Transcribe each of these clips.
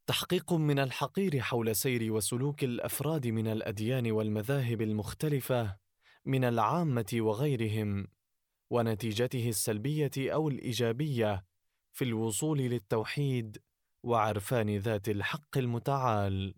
تحقيق من الحقير حول سير وسلوك الأفراد من الأديان والمذاهب المختلفة من العامة وغيرهم، ونتيجته السلبية أو الإيجابية في الوصول للتوحيد وعرفان ذات الحق المتعال.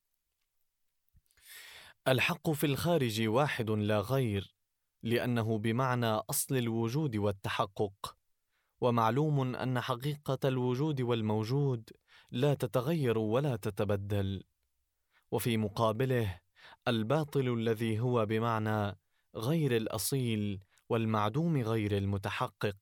الحق في الخارج واحد لا غير، لأنه بمعنى أصل الوجود والتحقق، ومعلوم أن حقيقة الوجود والموجود لا تتغير ولا تتبدل. وفي مقابله الباطل الذي هو بمعنى غير الأصيل والمعدوم غير المتحقق.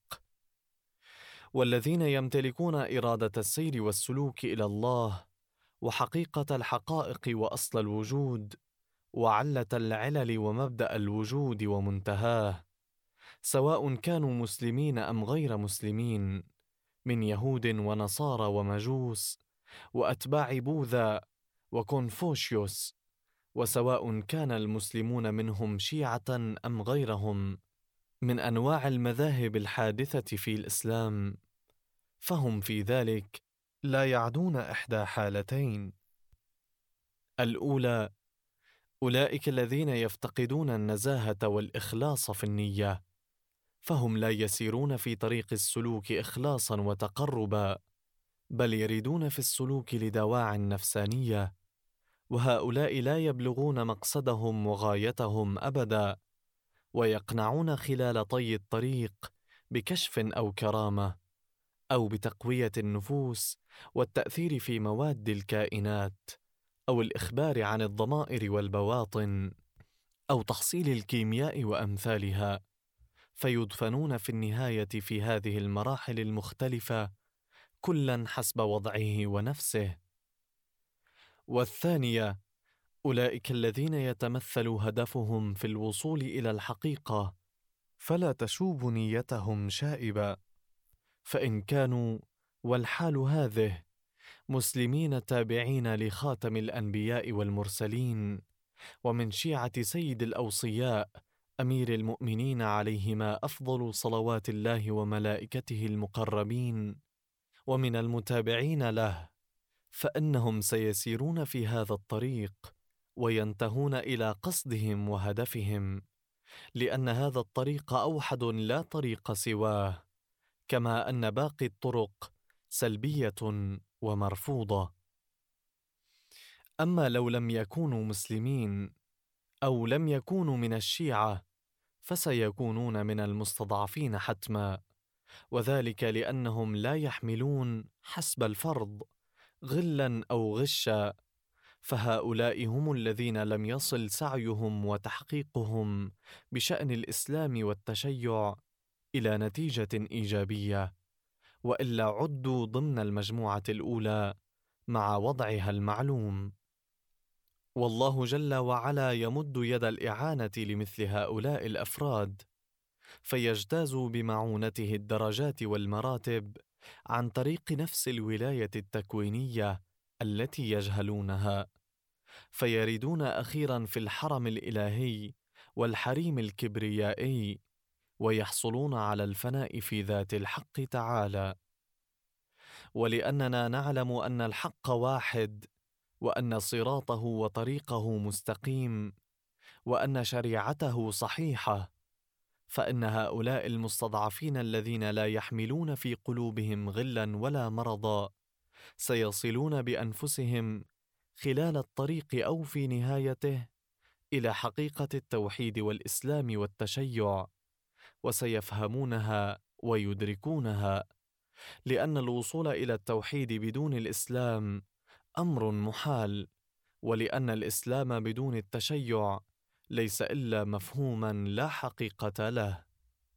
والذين يمتلكون إرادة السير والسلوك إلى الله وحقيقة الحقائق وأصل الوجود وعلة العلل ومبدأ الوجود ومنتهاه، سواء كانوا مسلمين أم غير مسلمين، من يهود ونصارى ومجوس وأتباع بوذا وكونفوشيوس، وسواء كان المسلمون منهم شيعة أم غيرهم من أنواع المذاهب الحادثة في الإسلام، فهم في ذلك لا يعدون إحدى حالتين: الأولى أولئك الذين يفتقدون النزاهة والإخلاص في النية، فهم لا يسيرون في طريق السلوك إخلاصا وتقربا، بل يريدون في السلوك لدواعٍ نفسانية، وهؤلاء لا يبلغون مقصدهم وغايتهم أبدا، ويقنعون خلال طي الطريق بكشف أو كرامة، أو بتقوية النفوس والتأثير في مواد الكائنات، أو الإخبار عن الضمائر والبواطن، أو تحصيل الكيمياء وأمثالها، فيدفنون في النهاية في هذه المراحل المختلفة كلا حسب وضعه ونفسه. والثانية أولئك الذين يتمثل هدفهم في الوصول إلى الحقيقة، فلا تشوب نيتهم شائبة، فإن كانوا والحال هذه مسلمين تابعين لخاتم الأنبياء والمرسلين ومن شيعة سيد الأوصياء أمير المؤمنين عليهما أفضل صلوات الله وملائكته المقربين، ومن المتابعين له، فإنهم سيسيرون في هذا الطريق وينتهون إلى قصدهم وهدفهم، لأن هذا الطريق أوحد لا طريق سواه، كما أن باقي الطرق سلبية ومرفوضة. أما لو لم يكونوا مسلمين أو لم يكونوا من الشيعة، فسيكونون من المستضعفين حتما، وذلك لأنهم لا يحملون حسب الفرض غلا أو غشا، فهؤلاء هم الذين لم يصل سعيهم وتحقيقهم بشأن الإسلام والتشيع إلى نتيجة إيجابية، وإلا عدوا ضمن المجموعة الأولى مع وضعها المعلوم. والله جل وعلا يمد يد الإعانة لمثل هؤلاء الأفراد، فيجتازوا بمعونته الدرجات والمراتب عن طريق نفس الولاية التكوينية التي يجهلونها، فيردون أخيرا في الحرم الإلهي والحريم الكبريائي، ويحصلون على الفناء في ذات الحق تعالى. ولأننا نعلم أن الحق واحد، وأن صراطه وطريقه مستقيم، وأن شريعته صحيحة، فإن هؤلاء المستضعفين الذين لا يحملون في قلوبهم غلا ولا مرضا سيصلون بأنفسهم خلال الطريق أو في نهايته إلى حقيقة التوحيد والإسلام والتشيع، وسيفهمونها ويدركونها، لأن الوصول إلى التوحيد بدون الإسلام أمر محال، ولأن الإسلام بدون التشيع ليس إلا مفهوما لا حقيقة له.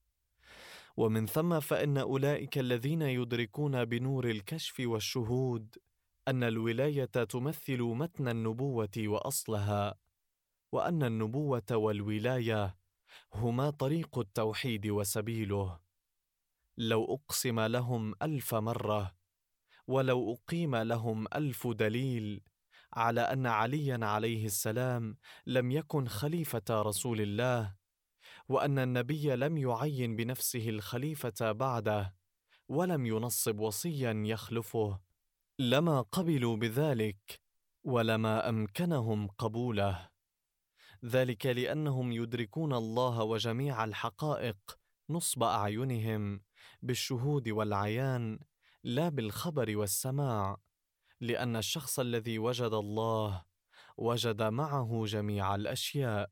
ومن ثم فإن أولئك الذين يدركون بنور الكشف والشهود أن الولاية تمثل متن النبوة وأصلها، وأن النبوة والولاية هما طريق التوحيد وسبيله، لو أقسم لهم 1000 مرة، ولو أقيم لهم 1000 دليل على أن عليا عليه السلام لم يكن خليفة رسول الله، وأن النبي لم يعين بنفسه الخليفة بعده، ولم ينصب وصيا يخلفه، لما قبلوا بذلك ولما أمكنهم قبوله، ذلك لأنهم يدركون الله وجميع الحقائق نصب أعينهم بالشهود والعيان، لا بالخبر والسماع، لأن الشخص الذي وجد الله وجد معه جميع الأشياء.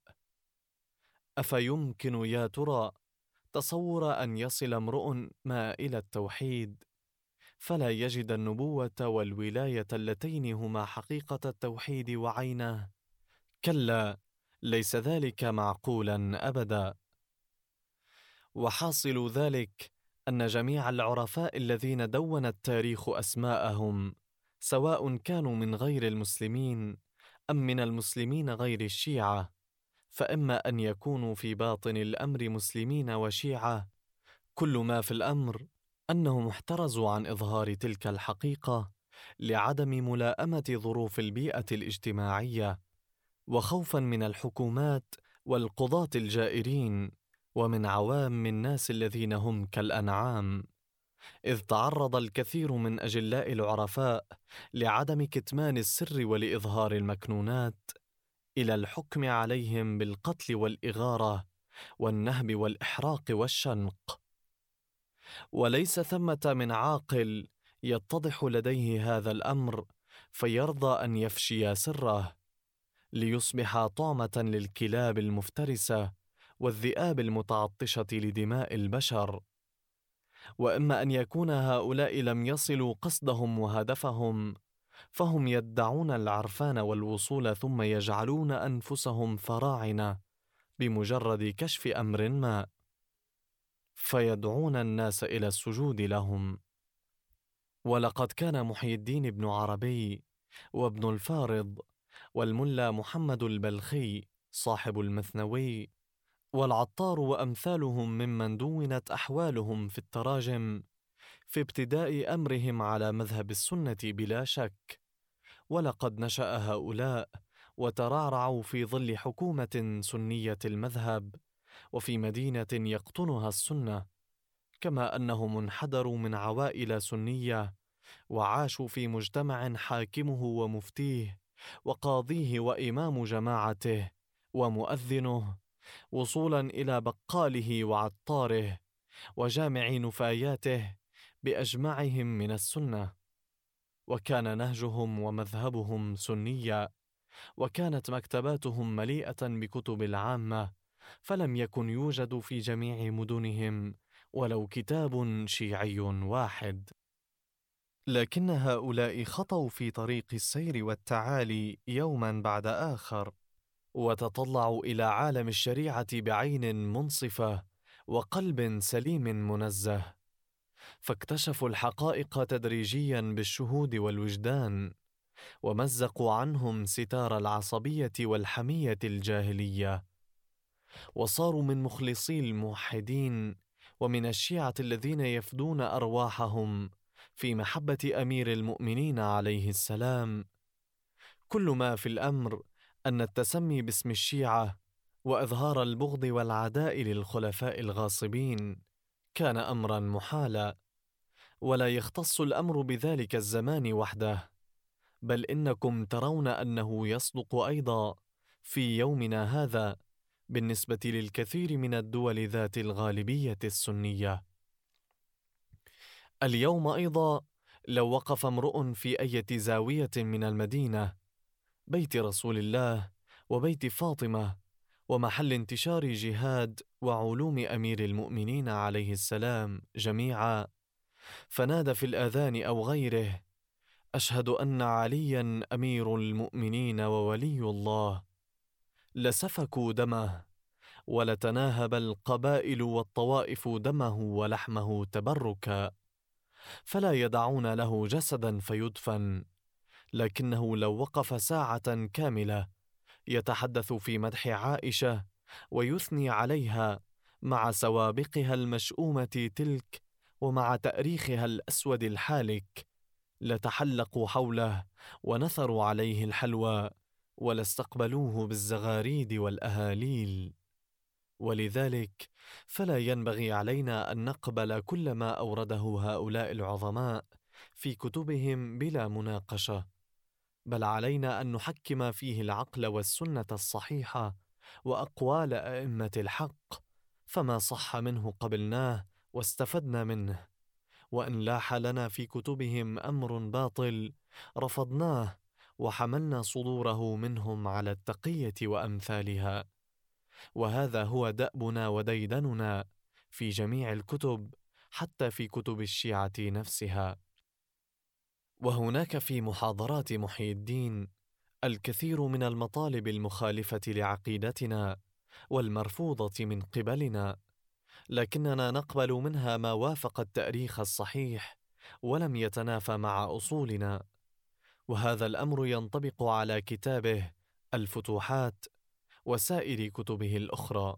أفيمكن يا ترى تصور أن يصل امرؤ ما إلى التوحيد فلا يجد النبوة والولاية اللتين هما حقيقة التوحيد وعينه؟ كلا، ليس ذلك معقولا أبدا. وحاصل ذلك أن جميع العرفاء الذين دون التاريخ أسماءهم، سواء كانوا من غير المسلمين أم من المسلمين غير الشيعة، فإما أن يكونوا في باطن الأمر مسلمين وشيعة، كل ما في الأمر أنهم احترزوا عن إظهار تلك الحقيقة لعدم ملائمة ظروف البيئة الاجتماعية، وخوفا من الحكومات والقضاة الجائرين، ومن عوام الناس الذين هم كالأنعام، إذ تعرض الكثير من أجلاء العرفاء لعدم كتمان السر ولإظهار المكنونات إلى الحكم عليهم بالقتل والإغارة والنهب والإحراق والشنق. وليس ثمة من عاقل يتضح لديه هذا الأمر فيرضى أن يفشي سره ليصبح طعمة للكلاب المفترسة والذئاب المتعطشة لدماء البشر. وإما أن يكون هؤلاء لم يصلوا قصدهم وهدفهم، فهم يدعون العرفان والوصول ثم يجعلون أنفسهم فراعنة بمجرد كشف أمر ما، فيدعون الناس إلى السجود لهم. ولقد كان محي الدين بن عربي وابن الفارض والملا محمد البلخي صاحب المثنوي والعطار وأمثالهم ممن دونت أحوالهم في التراجم في ابتداء أمرهم على مذهب السنة بلا شك. ولقد نشأ هؤلاء وترعرعوا في ظل حكومة سنية المذهب وفي مدينة يقطنها السنة، كما أنهم انحدروا من عوائل سنية وعاشوا في مجتمع حاكمه ومفتيه وقاضيه وإمام جماعته ومؤذنه، وصولا إلى بقاله وعطاره وجامع نفاياته بأجمعهم من السنة. وكان نهجهم ومذهبهم سنيا، وكانت مكتباتهم مليئة بكتب العامة، فلم يكن يوجد في جميع مدنهم ولو كتاب شيعي واحد. لكن هؤلاء خطوا في طريق السير والتعالي يوما بعد آخر، وتطلعوا إلى عالم الشريعة بعين منصفة وقلب سليم منزه، فاكتشفوا الحقائق تدريجيا بالشهود والوجدان، ومزقوا عنهم ستار العصبية والحمية الجاهلية، وصاروا من مخلصي الموحدين ومن الشيعة الذين يفدون أرواحهم في محبة أمير المؤمنين عليه السلام. كل ما في الأمر أن التسمي باسم الشيعة وإظهار البغض والعداء للخلفاء الغاصبين كان أمرا محالا، ولا يختص الأمر بذلك الزمان وحده، بل إنكم ترون أنه يصدق أيضا في يومنا هذا بالنسبة للكثير من الدول ذات الغالبية السنية. اليوم أيضا لو وقف امرؤ في أي زاوية من المدينة، بيت رسول الله وبيت فاطمة ومحل انتشار جهاد وعلوم أمير المؤمنين عليه السلام جميعا، فنادى في الآذان أو غيره: أشهد أن عليا أمير المؤمنين وولي الله، لسفكوا دمه ولتناهب القبائل والطوائف دمه ولحمه تبركا، فلا يدعون له جسدا فيدفن. لكنه لو وقف ساعة كاملة يتحدث في مدح عائشة ويثني عليها مع سوابقها المشؤومة تلك ومع تأريخها الأسود الحالك، لتحلقوا حوله ونثروا عليه الحلوى ولاستقبلوه بالزغاريد والأهاليل. ولذلك فلا ينبغي علينا أن نقبل كل ما أورده هؤلاء العظماء في كتبهم بلا مناقشة، بل علينا أن نحكم فيه العقل والسنة الصحيحة وأقوال أئمة الحق، فما صح منه قبلناه واستفدنا منه، وإن لاح لنا في كتبهم أمر باطل رفضناه وحملنا صدوره منهم على التقية وأمثالها. وهذا هو دأبنا وديدننا في جميع الكتب، حتى في كتب الشيعة نفسها. وهناك في محاضرات محيي الدين الكثير من المطالب المخالفة لعقيدتنا والمرفوضة من قبلنا، لكننا نقبل منها ما وافق التاريخ الصحيح ولم يتنافى مع أصولنا. وهذا الأمر ينطبق على كتابه الفتوحات وسائر كتبه الأخرى.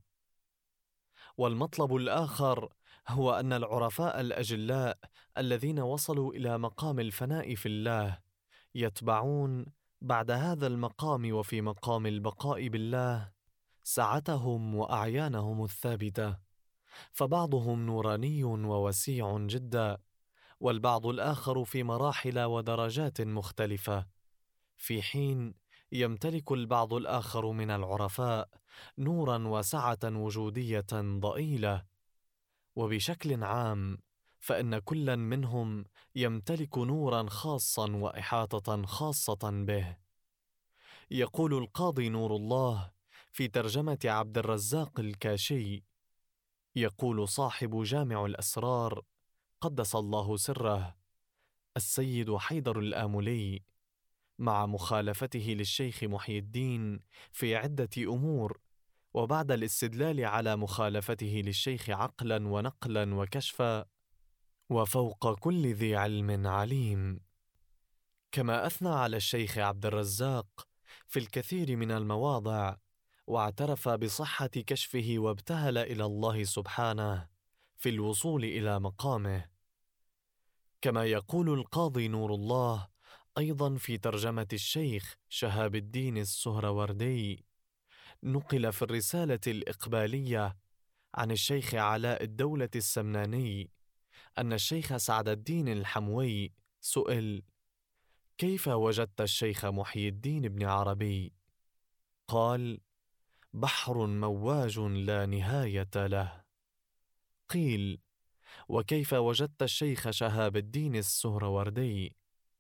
والمطلب الآخر هو أن العرفاء الأجلاء الذين وصلوا إلى مقام الفناء في الله يتبعون بعد هذا المقام وفي مقام البقاء بالله سعتهم وأعيانهم الثابتة، فبعضهم نوراني ووسيع جدا، والبعض الآخر في مراحل ودرجات مختلفة، في حين يمتلك البعض الآخر من العرفاء نورا وسعة وجودية ضئيلة. وبشكل عام فإن كلا منهم يمتلك نورا خاصا وإحاطة خاصة به. يقول القاضي نور الله في ترجمة عبد الرزاق الكاشي، يقول صاحب جامع الأسرار قدس الله سره السيد حيدر الآملي مع مخالفته للشيخ محي الدين في عدة أمور، وبعد الاستدلال على مخالفته للشيخ عقلا ونقلا وكشفا: وفوق كل ذي علم عليم. كما أثنى على الشيخ عبد الرزاق في الكثير من المواضع، واعترف بصحة كشفه وابتهل إلى الله سبحانه في الوصول إلى مقامه. كما يقول القاضي نور الله أيضا في ترجمة الشيخ شهاب الدين السهروردي، نقل في الرسالة الإقبالية عن الشيخ علاء الدولة السمناني أن الشيخ سعد الدين الحموي سئل: كيف وجدت الشيخ محي الدين بن عربي؟ قال: بحر مواج لا نهاية له. قيل: وكيف وجدت الشيخ شهاب الدين السهروردي؟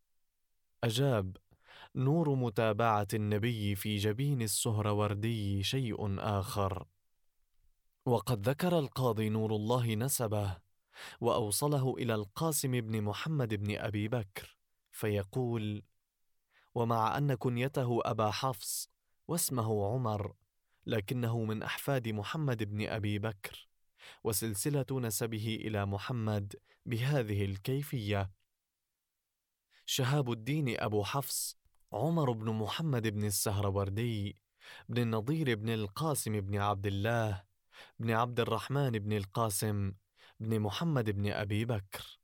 أجاب: نور متابعة النبي في جبين السهروردي شيء آخر. وقد ذكر القاضي نور الله نسبه وأوصله إلى القاسم بن محمد بن أبي بكر، فيقول: ومع أن كنيته أبا حفص واسمه عمر، لكنه من أحفاد محمد بن أبي بكر، وسلسلة نسبه إلى محمد بهذه الكيفية: شهاب الدين أبو حفص عمر بن محمد بن السهروردي بن النضير بن القاسم بن عبد الله بن عبد الرحمن بن القاسم بن محمد بن أبي بكر.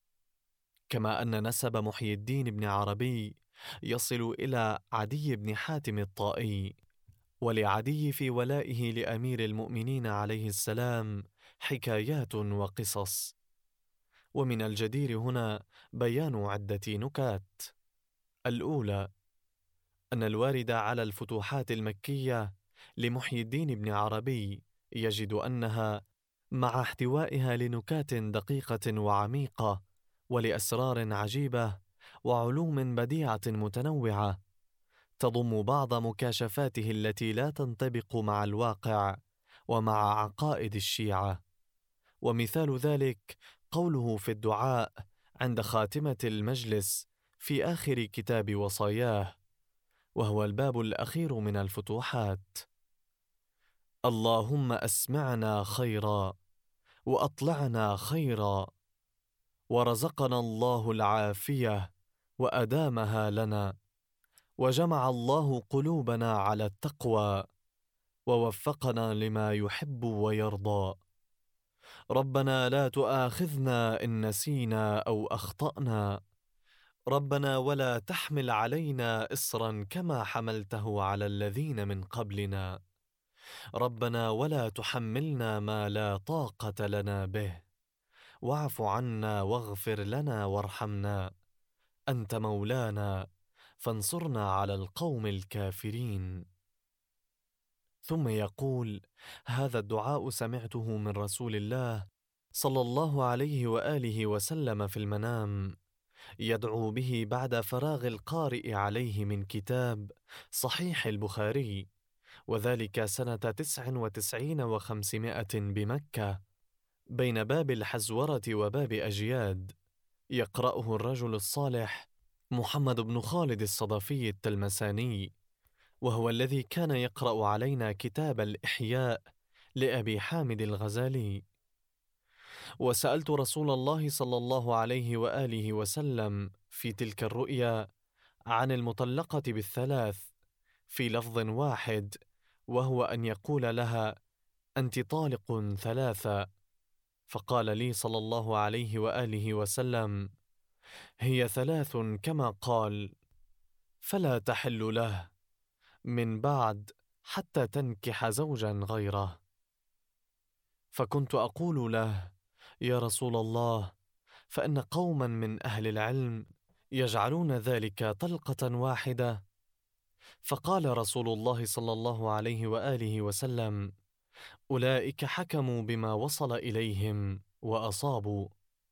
كما أن نسب محي الدين بن عربي يصل إلى عدي بن حاتم الطائي، ولعدي في ولائه لأمير المؤمنين عليه السلام حكايات وقصص. ومن الجدير هنا بيان عدة نكات. الأولى: أن الوارد على الفتوحات المكية لمحي الدين بن عربي يجد أنها مع احتوائها لنكات دقيقة وعميقة ولأسرار عجيبة وعلوم بديعة متنوعة، تضم بعض مكاشفاته التي لا تنطبق مع الواقع ومع عقائد الشيعة. ومثال ذلك قوله في الدعاء عند خاتمة المجلس في آخر كتاب وصاياه، وهو الباب الأخير من الفتوحات: اللهم أسمعنا خيرا وأطلعنا خيرا، ورزقنا الله العافية وأدامها لنا، وجمع الله قلوبنا على التقوى، ووفقنا لما يحب ويرضى. ربنا لا تؤاخذنا إن نسينا أو أخطأنا، ربنا ولا تحمل علينا إصرا كما حملته على الذين من قبلنا، ربنا ولا تحملنا ما لا طاقة لنا به، واعف عنا واغفر لنا وارحمنا، أنت مولانا فانصرنا على القوم الكافرين. ثم يقول: هذا الدعاء سمعته من رسول الله صلى الله عليه وآله وسلم في المنام، يدعو به بعد فراغ القارئ عليه من كتاب صحيح البخاري، وذلك سنة 99 و500 بمكة، بين باب الحزورة وباب أجياد. يقرأه الرجل الصالح محمد بن خالد الصدفي التلمساني، وهو الذي كان يقرأ علينا كتاب الإحياء لأبي حامد الغزالي. وسألت رسول الله صلى الله عليه وآله وسلم في تلك الرؤيا عن المطلقة بالثلاث في لفظ واحد، وهو أن يقول لها: أنت طالق ثلاثة. فقال لي صلى الله عليه وآله وسلم: هي ثلاث كما قال، فلا تحل له من بعد حتى تنكح زوجا غيره. فكنت أقول له: يا رسول الله، فإن قوما من أهل العلم يجعلون ذلك طلقة واحدة. فقال رسول الله صلى الله عليه وآله وسلم: أولئك حكموا بما وصل إليهم وأصابوا.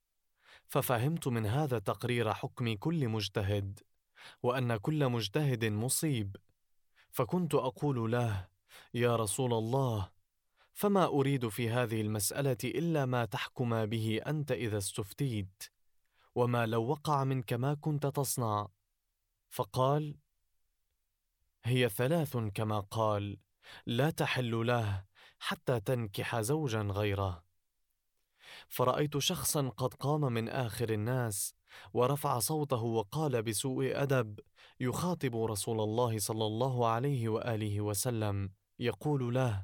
ففهمت من هذا تقرير حكم كل مجتهد، وأن كل مجتهد مصيب. فكنت أقول له: يا رسول الله، فما أريد في هذه المسألة إلا ما تحكم به أنت إذا استفتيت، وما لو وقع منك ما كنت تصنع. فقال: هي ثلاث كما قال، لا تحل له حتى تنكح زوجا غيره. فرأيت شخصا قد قام من آخر الناس ورفع صوته وقال بسوء أدب يخاطب رسول الله صلى الله عليه وآله وسلم، يقول له: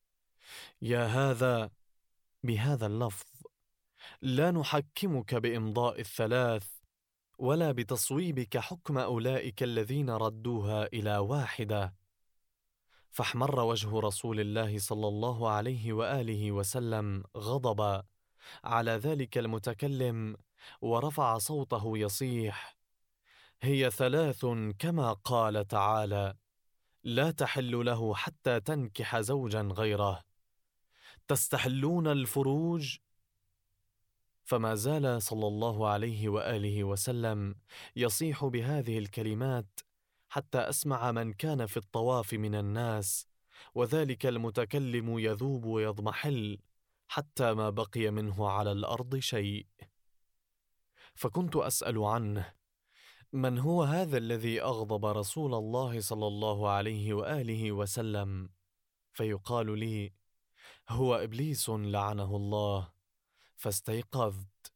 يا هذا، بهذا اللفظ: لا نحكمك بإمضاء الثلاث ولا بتصويبك حكم أولئك الذين ردوها إلى واحدة. فاحمر وجه رسول الله صلى الله عليه وآله وسلم غضبا على ذلك المتكلم، ورفع صوته يصيح: هي ثلاث كما قال تعالى، لا تحل له حتى تنكح زوجا غيره، تستحلون الفروج. فما زال صلى الله عليه وآله وسلم يصيح بهذه الكلمات حتى أسمع من كان في الطواف من الناس، وذلك المتكلم يذوب ويضمحل حتى ما بقي منه على الأرض شيء. فكنت أسأل عنه: من هو هذا الذي أغضب رسول الله صلى الله عليه وآله وسلم؟ فيقال لي: هو إبليس لعنه الله. فاستيقظت.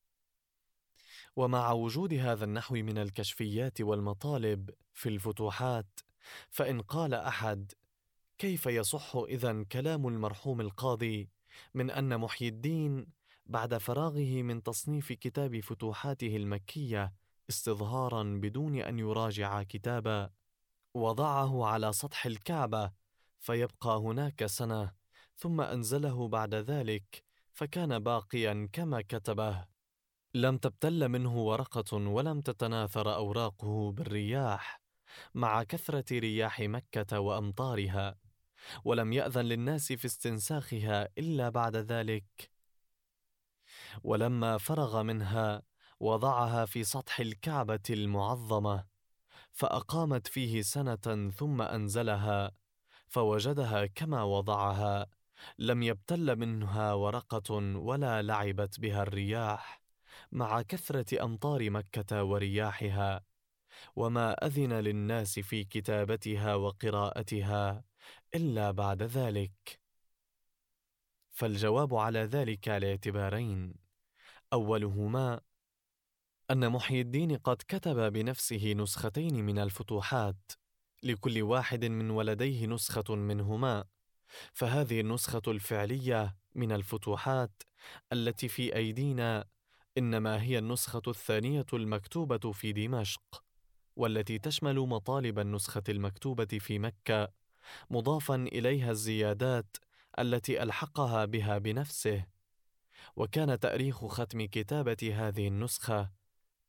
ومع وجود هذا النحو من الكشفيات والمطالب في الفتوحات، فإن قال أحد: كيف يصح إذن كلام المرحوم القاضي من أن محي الدين بعد فراغه من تصنيف كتاب فتوحاته المكية استظهارا بدون أن يراجع كتابا، وضعه على سطح الكعبة فيبقى هناك سنة، ثم أنزله بعد ذلك فكان باقيا كما كتبه، لم تبتل منه ورقة ولم تتناثر أوراقه بالرياح مع كثرة رياح مكة وأمطارها، ولم يأذن للناس في استنساخها إلا بعد ذلك؟ ولما فرغ منها وضعها في سطح الكعبة المعظمة، فأقامت فيه سنة ثم أنزلها فوجدها كما وضعها، لم يبتل منها ورقة ولا لعبت بها الرياح مع كثرة أمطار مكة ورياحها، وما أذن للناس في كتابتها وقراءتها إلا بعد ذلك. فالجواب على ذلك على اعتبارين: أولهما أن محي الدين قد كتب بنفسه نسختين من الفتوحات، لكل واحد من ولديه نسخة منهما، فهذه النسخة الفعلية من الفتوحات التي في أيدينا إنما هي النسخة الثانية المكتوبة في دمشق، والتي تشمل مطالب النسخة المكتوبة في مكة، مضافا إليها الزيادات التي ألحقها بها بنفسه. وكان تاريخ ختم كتابة هذه النسخة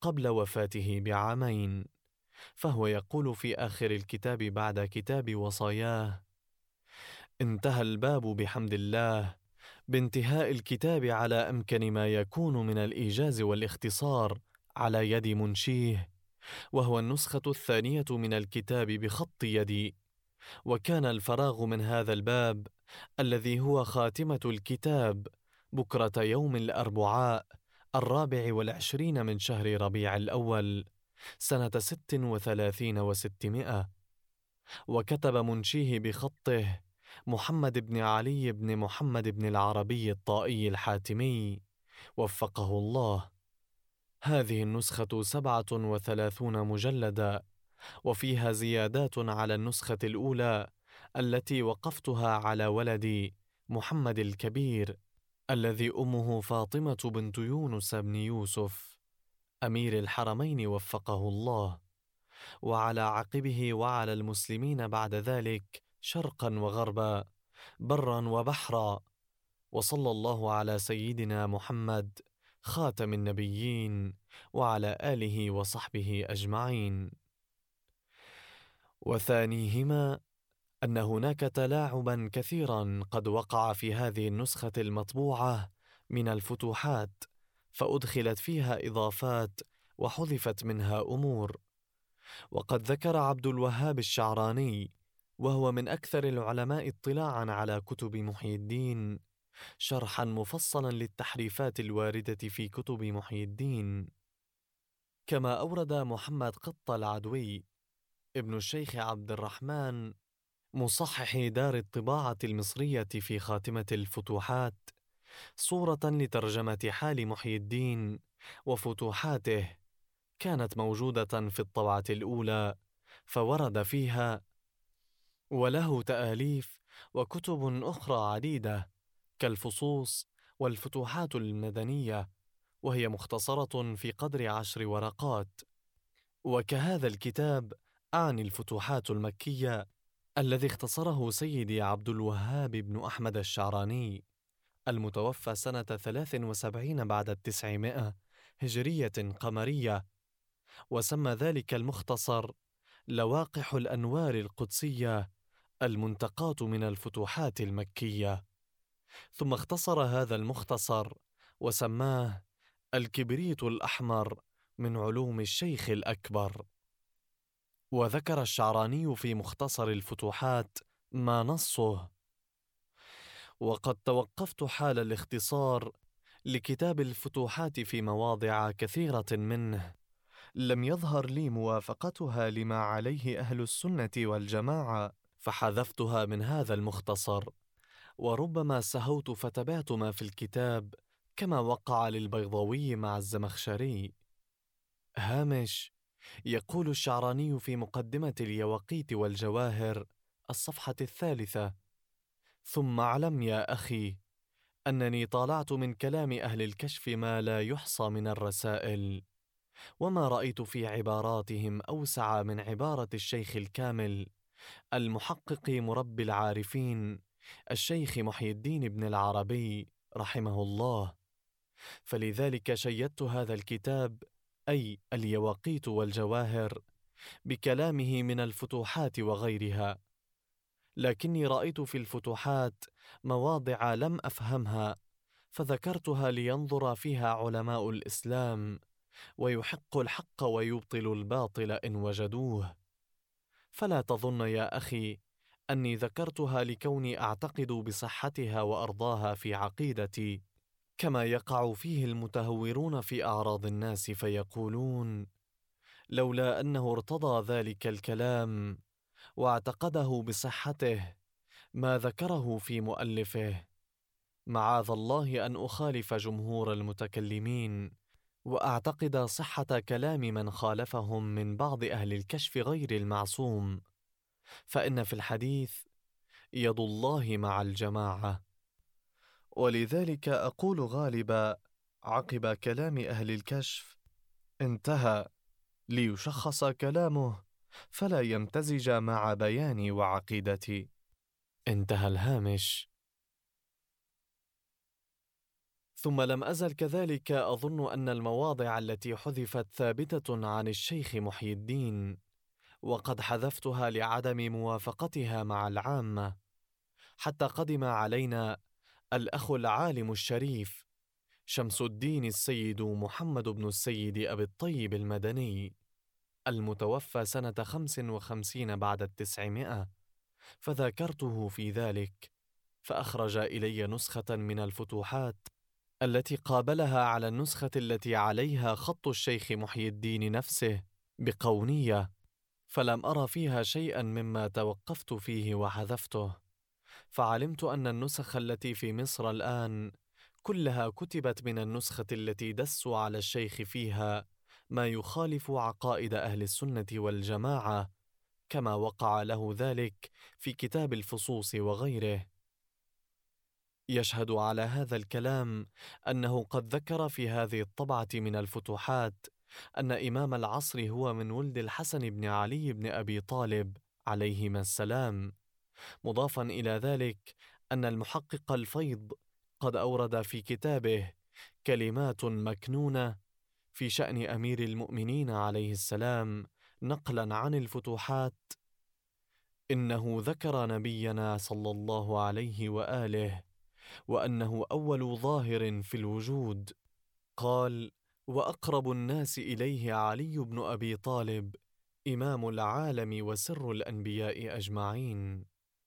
قبل وفاته بعامين، فهو يقول في آخر الكتاب بعد كتاب وصاياه: انتهى الباب بحمد الله، بانتهاء الكتاب على أمكن ما يكون من الإيجاز والاختصار على يد منشيه، وهو النسخة الثانية من الكتاب بخط يدي. وكان الفراغ من هذا الباب الذي هو خاتمة الكتاب بكرة يوم الأربعاء 24 من شهر ربيع الأول سنة 36 و600. وكتب منشيه بخطه محمد بن علي بن محمد بن العربي الطائي الحاتمي وفقه الله. هذه النسخة 37 مجلدا، وفيها زيادات على النسخة الأولى التي وقفتها على ولدي محمد الكبير الذي أمه فاطمة بنت يونس بن يوسف أمير الحرمين وفقه الله، وعلى عقبه وعلى المسلمين بعد ذلك شرقا وغربا برا وبحرا. وصلى الله على سيدنا محمد خاتم النبيين وعلى آله وصحبه أجمعين. وثانيهما أن هناك تلاعبا كثيرا قد وقع في هذه النسخة المطبوعة من الفتوحات، فأدخلت فيها إضافات وحذفت منها أمور. وقد ذكر عبد الوهاب الشعراني، وهو من أكثر العلماء اطلاعا على كتب محي الدين، شرحا مفصلا للتحريفات الواردة في كتب محي الدين. كما أورد محمد قط العدوي ابن الشيخ عبد الرحمن مصحح دار الطباعة المصرية في خاتمة الفتوحات صورة لترجمة حال محي الدين وفتوحاته، كانت موجودة في الطبعة الأولى، فورد فيها: وله تآليف وكتب أخرى عديدة كالفصوص والفتوحات المدنية، وهي مختصرة في قدر 10 ورقات. وكهذا الكتاب أعني الفتوحات المكية الذي اختصره سيدي عبد الوهاب بن أحمد الشعراني المتوفى سنة 73 بعد 900 هجرية قمرية، وسمى ذلك المختصر لواقح الأنوار القدسية المنتقاة من الفتوحات المكية. ثم اختصر هذا المختصر وسماه الكبريت الأحمر من علوم الشيخ الأكبر. وذكر الشعراني في مختصر الفتوحات ما نصه. وقد توقفت حال الاختصار لكتاب الفتوحات في مواضع كثيرة منه لم يظهر لي موافقتها لما عليه أهل السنة والجماعة، فحذفتها من هذا المختصر، وربما سهوت فتبعت ما في الكتاب كما وقع للبيضاوي مع الزمخشري. هامش: يقول الشعراني في مقدمة اليواقيت والجواهر الصفحة 3: ثم اعلم يا أخي أنني طالعت من كلام أهل الكشف ما لا يحصى من الرسائل، وما رأيت في عباراتهم أوسع من عبارة الشيخ الكامل المحقق مربي العارفين الشيخ محي الدين بن العربي رحمه الله. فلذلك شيدت هذا الكتاب أي اليواقيت والجواهر بكلامه من الفتوحات وغيرها، لكني رأيت في الفتوحات مواضع لم أفهمها فذكرتها لينظر فيها علماء الإسلام ويحق الحق ويبطل الباطل إن وجدوه. فلا تظن يا أخي أني ذكرتها لكوني أعتقد بصحتها وأرضاها في عقيدتي، كما يقع فيه المتهورون في أعراض الناس فيقولون: لولا أنه ارتضى ذلك الكلام واعتقده بصحته ما ذكره في مؤلفه. معاذ الله أن أخالف جمهور المتكلمين وأعتقد صحة كلام من خالفهم من بعض أهل الكشف غير المعصوم، فإن في الحديث يد الله مع الجماعة. ولذلك أقول غالبا عقب كلام أهل الكشف انتهى، ليشخص كلامه فلا يمتزج مع بياني وعقيدتي. انتهى الهامش. ثم لم أزل كذلك أظن أن المواضع التي حذفت ثابتة عن الشيخ محي الدين، وقد حذفتها لعدم موافقتها مع العامة، حتى قدم علينا الأخ العالم الشريف شمس الدين السيد محمد بن السيد أبي الطيب المدني، المتوفى سنة 55 بعد 900، فذاكرته في ذلك، فأخرج إلي نسخة من الفتوحات التي قابلها على النسخة التي عليها خط الشيخ محي الدين نفسه بقونية، فلم أرى فيها شيئا مما توقفت فيه وحذفته، فعلمت أن النسخ التي في مصر الآن كلها كتبت من النسخة التي دسوا على الشيخ فيها ما يخالف عقائد أهل السنة والجماعة، كما وقع له ذلك في كتاب الفصوص وغيره. يشهد على هذا الكلام أنه قد ذكر في هذه الطبعة من الفتوحات أن إمام العصر هو من ولد الحسن بن علي بن أبي طالب عليهما السلام، مضافا إلى ذلك أن المحقق الفيض قد أورد في كتابه كلمات مكنونة في شأن أمير المؤمنين عليه السلام نقلا عن الفتوحات، إنه ذكر نبينا صلى الله عليه وآله وأنه أول ظاهر في الوجود، قال: وأقرب الناس إليه علي بن أبي طالب إمام العالم وسر الأنبياء أجمعين،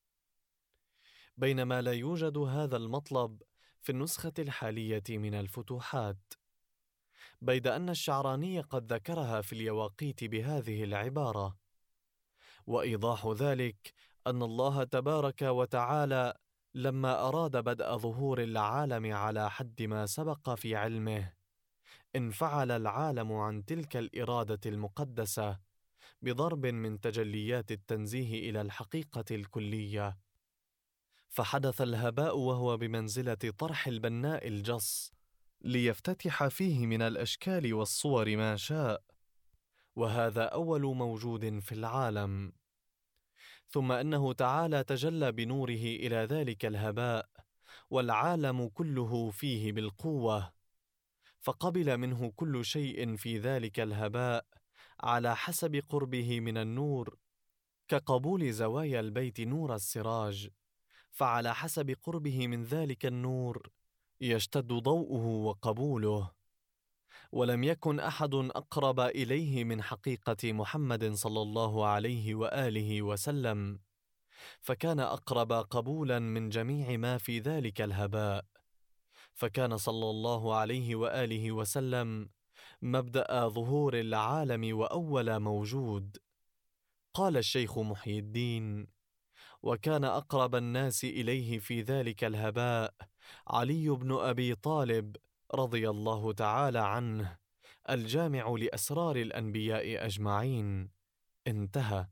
بينما لا يوجد هذا المطلب في النسخة الحالية من الفتوحات، بيد أن الشعراني قد ذكرها في اليواقيت بهذه العبارة. وإيضاح ذلك أن الله تبارك وتعالى لما أراد بدء ظهور العالم على حد ما سبق في علمه، انفعل العالم عن تلك الإرادة المقدسة بضرب من تجليات التنزيه إلى الحقيقة الكلية، فحدث الهباء وهو بمنزلة طرح البناء الجص ليفتتح فيه من الأشكال والصور ما شاء، وهذا أول موجود في العالم، ثم أنه تعالى تجلى بنوره إلى ذلك الهباء والعالم كله فيه بالقوة، فقبل منه كل شيء في ذلك الهباء على حسب قربه من النور، كقبول زوايا البيت نور السراج، فعلى حسب قربه من ذلك النور يشتد ضوءه وقبوله، ولم يكن أحد أقرب إليه من حقيقة محمد صلى الله عليه وآله وسلم، فكان أقرب قبولا من جميع ما في ذلك الهباء، فكان صلى الله عليه وآله وسلم مبدأ ظهور العالم وأول موجود. قال الشيخ محي الدين: وكان أقرب الناس إليه في ذلك الهباء علي بن أبي طالب رضي الله تعالى عنه، الجامع لأسرار الأنبياء أجمعين. انتهى.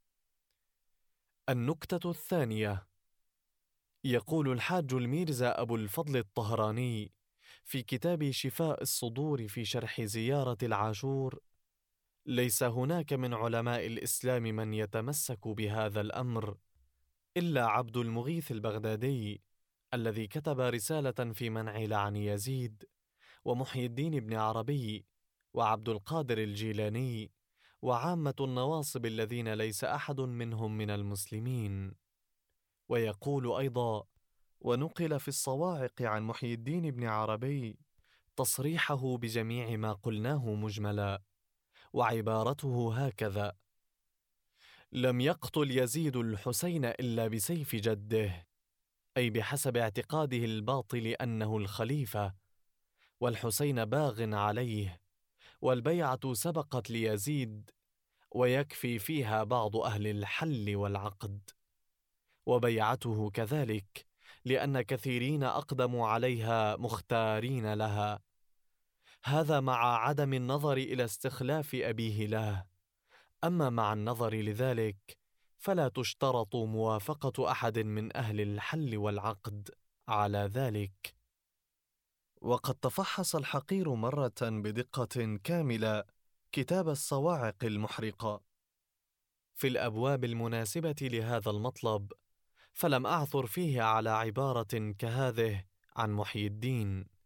النكتة الثانية: يقول الحاج الميرزا أبو الفضل الطهراني في كتاب شفاء الصدور في شرح زيارة العاشور: ليس هناك من علماء الإسلام من يتمسك بهذا الأمر إلا عبد المغيث البغدادي الذي كتب رسالة في منع لعن يزيد، ومحي الدين بن عربي، وعبد القادر الجيلاني، وعامة النواصب الذين ليس أحد منهم من المسلمين. ويقول أيضا: ونقل في الصواعق عن محي الدين بن عربي تصريحه بجميع ما قلناه مجملا، وعبارته هكذا: لم يقتل يزيد الحسين إلا بسيف جده، أي بحسب اعتقاده الباطل أنه الخليفة، والحسين باغ عليه، والبيعة سبقت ليزيد، ويكفي فيها بعض أهل الحل والعقد، وبيعته كذلك لأن كثيرين أقدموا عليها مختارين لها، هذا مع عدم النظر إلى استخلاف أبيه له، أما مع النظر لذلك فلا تشترط موافقة أحد من أهل الحل والعقد على ذلك. وقد تفحص الحقير مرة بدقة كاملة كتاب الصواعق المحرقة في الأبواب المناسبة لهذا المطلب، فلم أعثر فيه على عبارة كهذه عن محي الدين،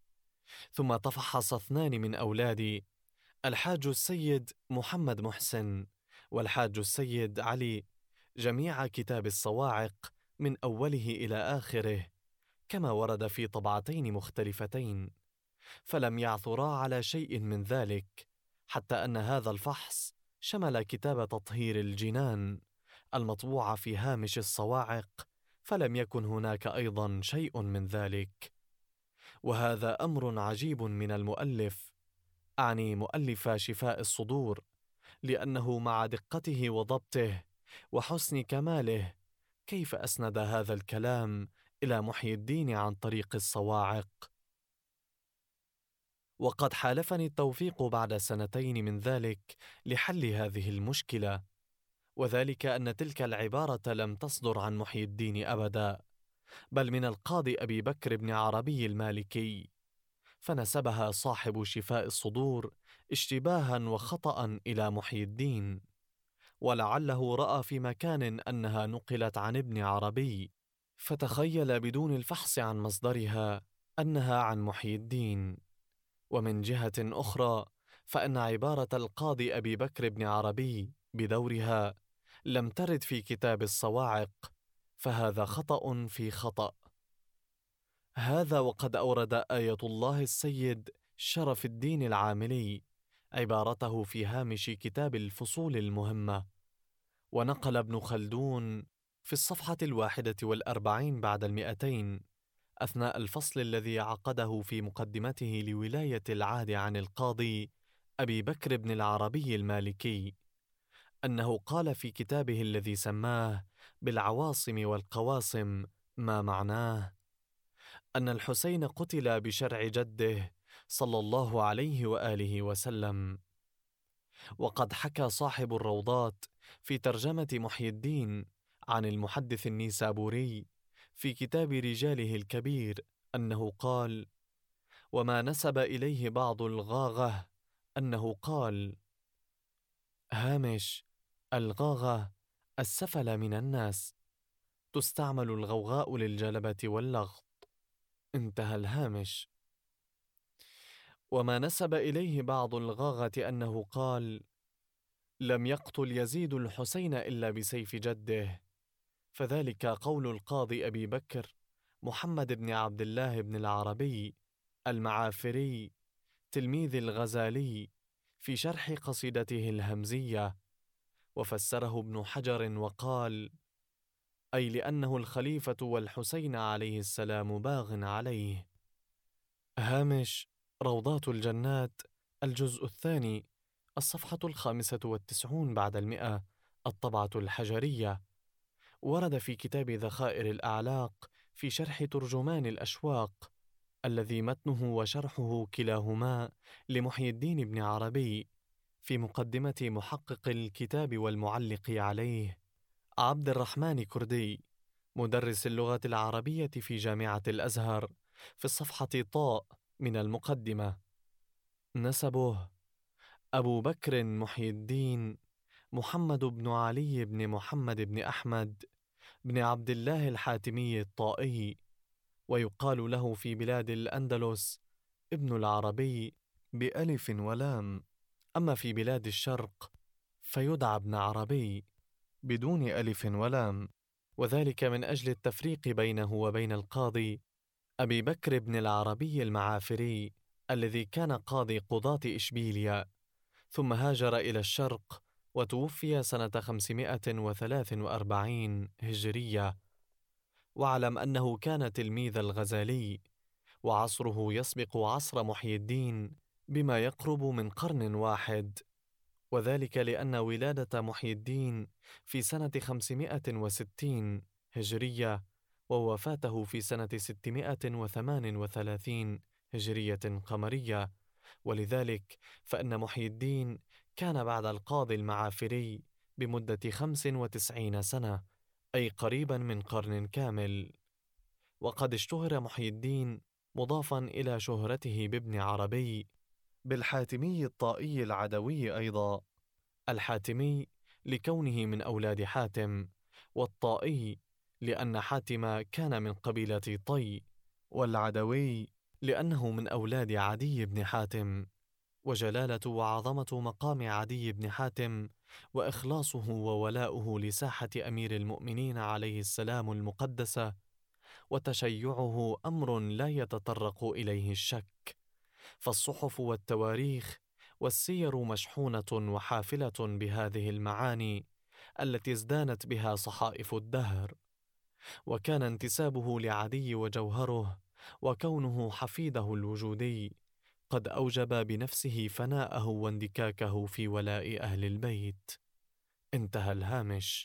ثم تفحص 2 من أولادي، الحاج السيد محمد محسن والحاج السيد علي، جميع كتاب الصواعق من أوله إلى آخره كما ورد في طبعتين مختلفتين، فلم يعثرا على شيء من ذلك، حتى أن هذا الفحص شمل كتاب تطهير الجنان المطبوع في هامش الصواعق، فلم يكن هناك أيضا شيء من ذلك. وهذا أمر عجيب من المؤلف، أعني مؤلف شفاء الصدور، لأنه مع دقته وضبطه وحسن كماله كيف أسند هذا الكلام إلى محي الدين عن طريق الصواعق؟ وقد حالفني التوفيق بعد 2 من ذلك لحل هذه المشكلة، وذلك أن تلك العبارة لم تصدر عن محي الدين أبدا، بل من القاضي أبي بكر بن عربي المالكي، فنسبها صاحب شفاء الصدور اشتباها وخطأ إلى محي الدين، ولعله رأى في مكان أنها نقلت عن ابن عربي، فتخيل بدون الفحص عن مصدرها أنها عن محي الدين. ومن جهة أخرى فإن عبارة القاضي أبي بكر بن عربي بدورها لم ترد في كتاب الصواعق، فهذا خطأ في خطأ. هذا وقد أورد آية الله السيد شرف الدين العاملي عبارته في هامش كتاب الفصول المهمة، ونقل ابن خلدون في الصفحة 41 بعد 200 أثناء الفصل الذي عقده في مقدمته لولاية العهد عن القاضي أبي بكر بن العربي المالكي، أنه قال في كتابه الذي سماه بالعواصم والقواسم ما معناه أن الحسين قتل بشرع جده صلى الله عليه وآله وسلم. وقد حكى صاحب الروضات في ترجمة محي الدين عن المحدث النيسابوري في كتاب رجاله الكبير أنه قال: وما نسب إليه بعض الغاغة أنه قال: هامش الغاغة السفل من الناس، تستعمل الغوغاء للجلبة واللغط. انتهى الهامش. وما نسب إليه بعض الغاغة أنه قال: لم يقتل يزيد الحسين إلا بسيف جده، فذلك قول القاضي أبي بكر محمد بن عبد الله بن العربي المعافري تلميذ الغزالي في شرح قصيدته الهمزية، وفسره ابن حجر وقال: أي لأنه الخليفة والحسين عليه السلام باغ عليه. هامش روضات الجنات الجزء 2 الصفحة 95 بعد 100 الطبعة الحجرية. ورد في كتاب ذخائر الأعلاق في شرح ترجمان الأشواق الذي متنه وشرحه كلاهما لمحي الدين بن عربي في مقدمة محقق الكتاب والمعلق عليه عبد الرحمن كردي مدرس اللغة العربية في جامعة الأزهر في الصفحة طاء من المقدمة. نسبه أبو بكر محي الدين محمد بن علي بن محمد بن أحمد بن عبد الله الحاتمي الطائي، ويقال له في بلاد الأندلس ابن العربي بألف ولام، أما في بلاد الشرق فيدعى ابن عربي بدون ألف ولام، وذلك من أجل التفريق بينه وبين القاضي أبي بكر بن العربي المعافري الذي كان قاضي قضاة إشبيلية، ثم هاجر إلى الشرق وتوفي سنة 543 هجرية. واعلم أنه كان تلميذ الغزالي، وعصره يسبق عصر محي الدين بما يقرب من قرن واحد، وذلك لأن ولادة محي الدين في سنة 560 هجرية ووفاته في سنة 638 هجرية قمرية، ولذلك فإن محي الدين كان بعد القاضي المعافري بمدة 95 سنة، أي قريبا من قرن كامل. وقد اشتهر محي الدين مضافا إلى شهرته بابن عربي بالحاتمي الطائي العدوي أيضا، الحاتمي لكونه من أولاد حاتم، والطائي لأن حاتم كان من قبيلة طي، والعدوي لأنه من أولاد عدي بن حاتم، وجلالة وعظمة مقام عدي بن حاتم وإخلاصه وولاؤه لساحة أمير المؤمنين عليه السلام المقدسة وتشيعه أمر لا يتطرق إليه الشك، فالصحف والتواريخ والسير مشحونة وحافلة بهذه المعاني التي ازدانت بها صحائف الدهر. وكان انتسابه لعدي وجوهره وكونه حفيده الوجودي قد أوجب بنفسه فناءه واندكاكه في ولاء أهل البيت. انتهى الهامش.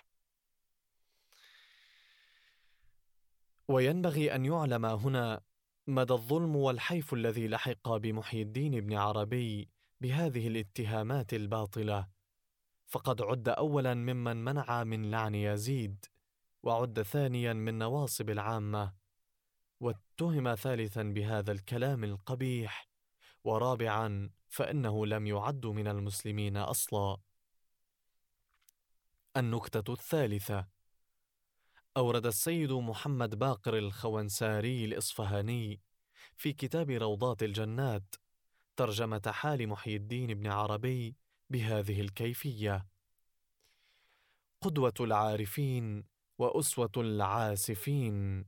وينبغي أن يعلم هنا مدى الظلم والحيف الذي لحق بمحيي الدين بن عربي بهذه الاتهامات الباطلة، فقد عد أولا ممن منع من لعن يزيد، وعد ثانيا من نواصب العامة، واتهم ثالثا بهذا الكلام القبيح، ورابعا فإنه لم يعد من المسلمين أصلا. النكتة الثالثة: أورد السيد محمد باقر الخونساري الإصفهاني في كتاب روضات الجنات ترجمة حال محيي الدين بن عربي بهذه الكيفية: قدوة العارفين وأسوة العاسفين.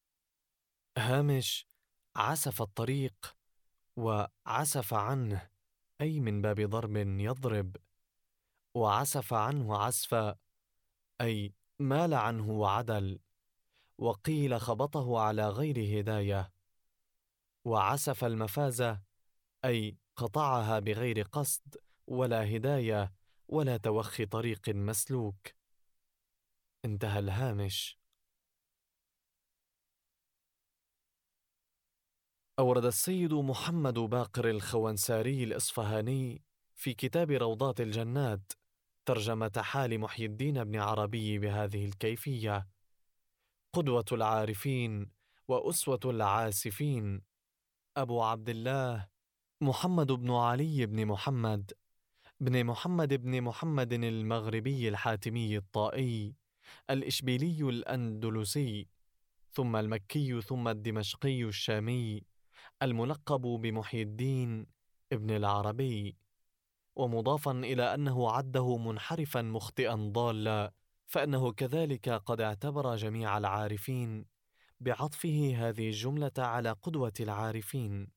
هامش: عسف الطريق، وعسف عنه أي من باب ضرب يضرب، وعسف عنه عسفا أي مال عنه وعدل، وقيل خبطه على غير هداية، وعسف المفازة أي قطعها بغير قصد ولا هداية ولا توخي طريق مسلوك. انتهى الهامش. أورد السيد محمد باقر الخونساري الإصفهاني في كتاب روضات الجنات ترجمة حال محيي الدين بن عربي بهذه الكيفية: قدوة العارفين وأسوة العاسفين. أبو عبد الله محمد بن علي بن محمد بن محمد المغربي الحاتمي الطائي الإشبيلي الأندلسي، ثم المكي، ثم الدمشقي الشامي، الملقب بمحيي الدين ابن العربي، ومضافا إلى أنه عده منحرفا مخطئا ضالا، فإنه كذلك قد اعتبر جميع العارفين بعطفه هذه الجملة على قدوة العارفين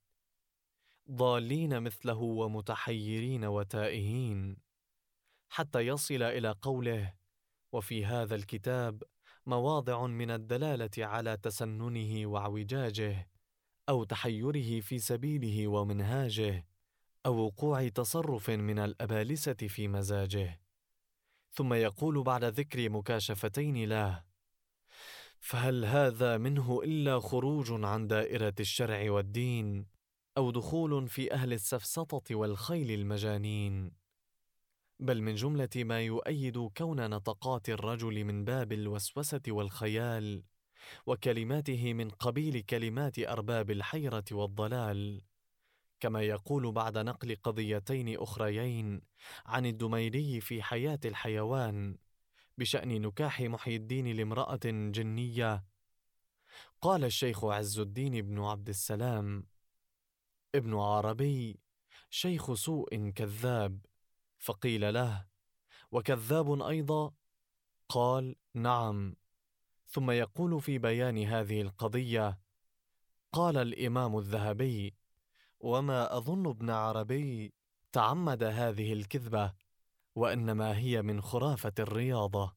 ضالين مثله ومتحيرين وتائهين، حتى يصل إلى قوله: وفي هذا الكتاب مواضع من الدلالة على تسننه واعوجاجه، أو تحيره في سبيله ومنهاجه، أو وقوع تصرف من الأبالسة في مزاجه. ثم يقول بعد ذكر مكاشفتين له: فهل هذا منه إلا خروج عن دائرة الشرع والدين، أو دخول في أهل السفسطة والخيل المجانين، بل من جملة ما يؤيد كون نطقات الرجل من باب الوسوسة والخيال، وكلماته من قبيل كلمات أرباب الحيرة والضلال، كما يقول بعد نقل قضيتين أخريين عن الدميري في حياة الحيوان بشأن نكاح محيي الدين لامرأة جنية: قال الشيخ عز الدين بن عبد السلام: ابن عربي شيخ سوء كذاب. فقيل له: وكذاب أيضا؟ قال: نعم. ثم يقول في بيان هذه القضية: قال الإمام الذهبي: وما أظن ابن عربي تعمد هذه الكذبة، وإنما هي من خرافة الرياضة.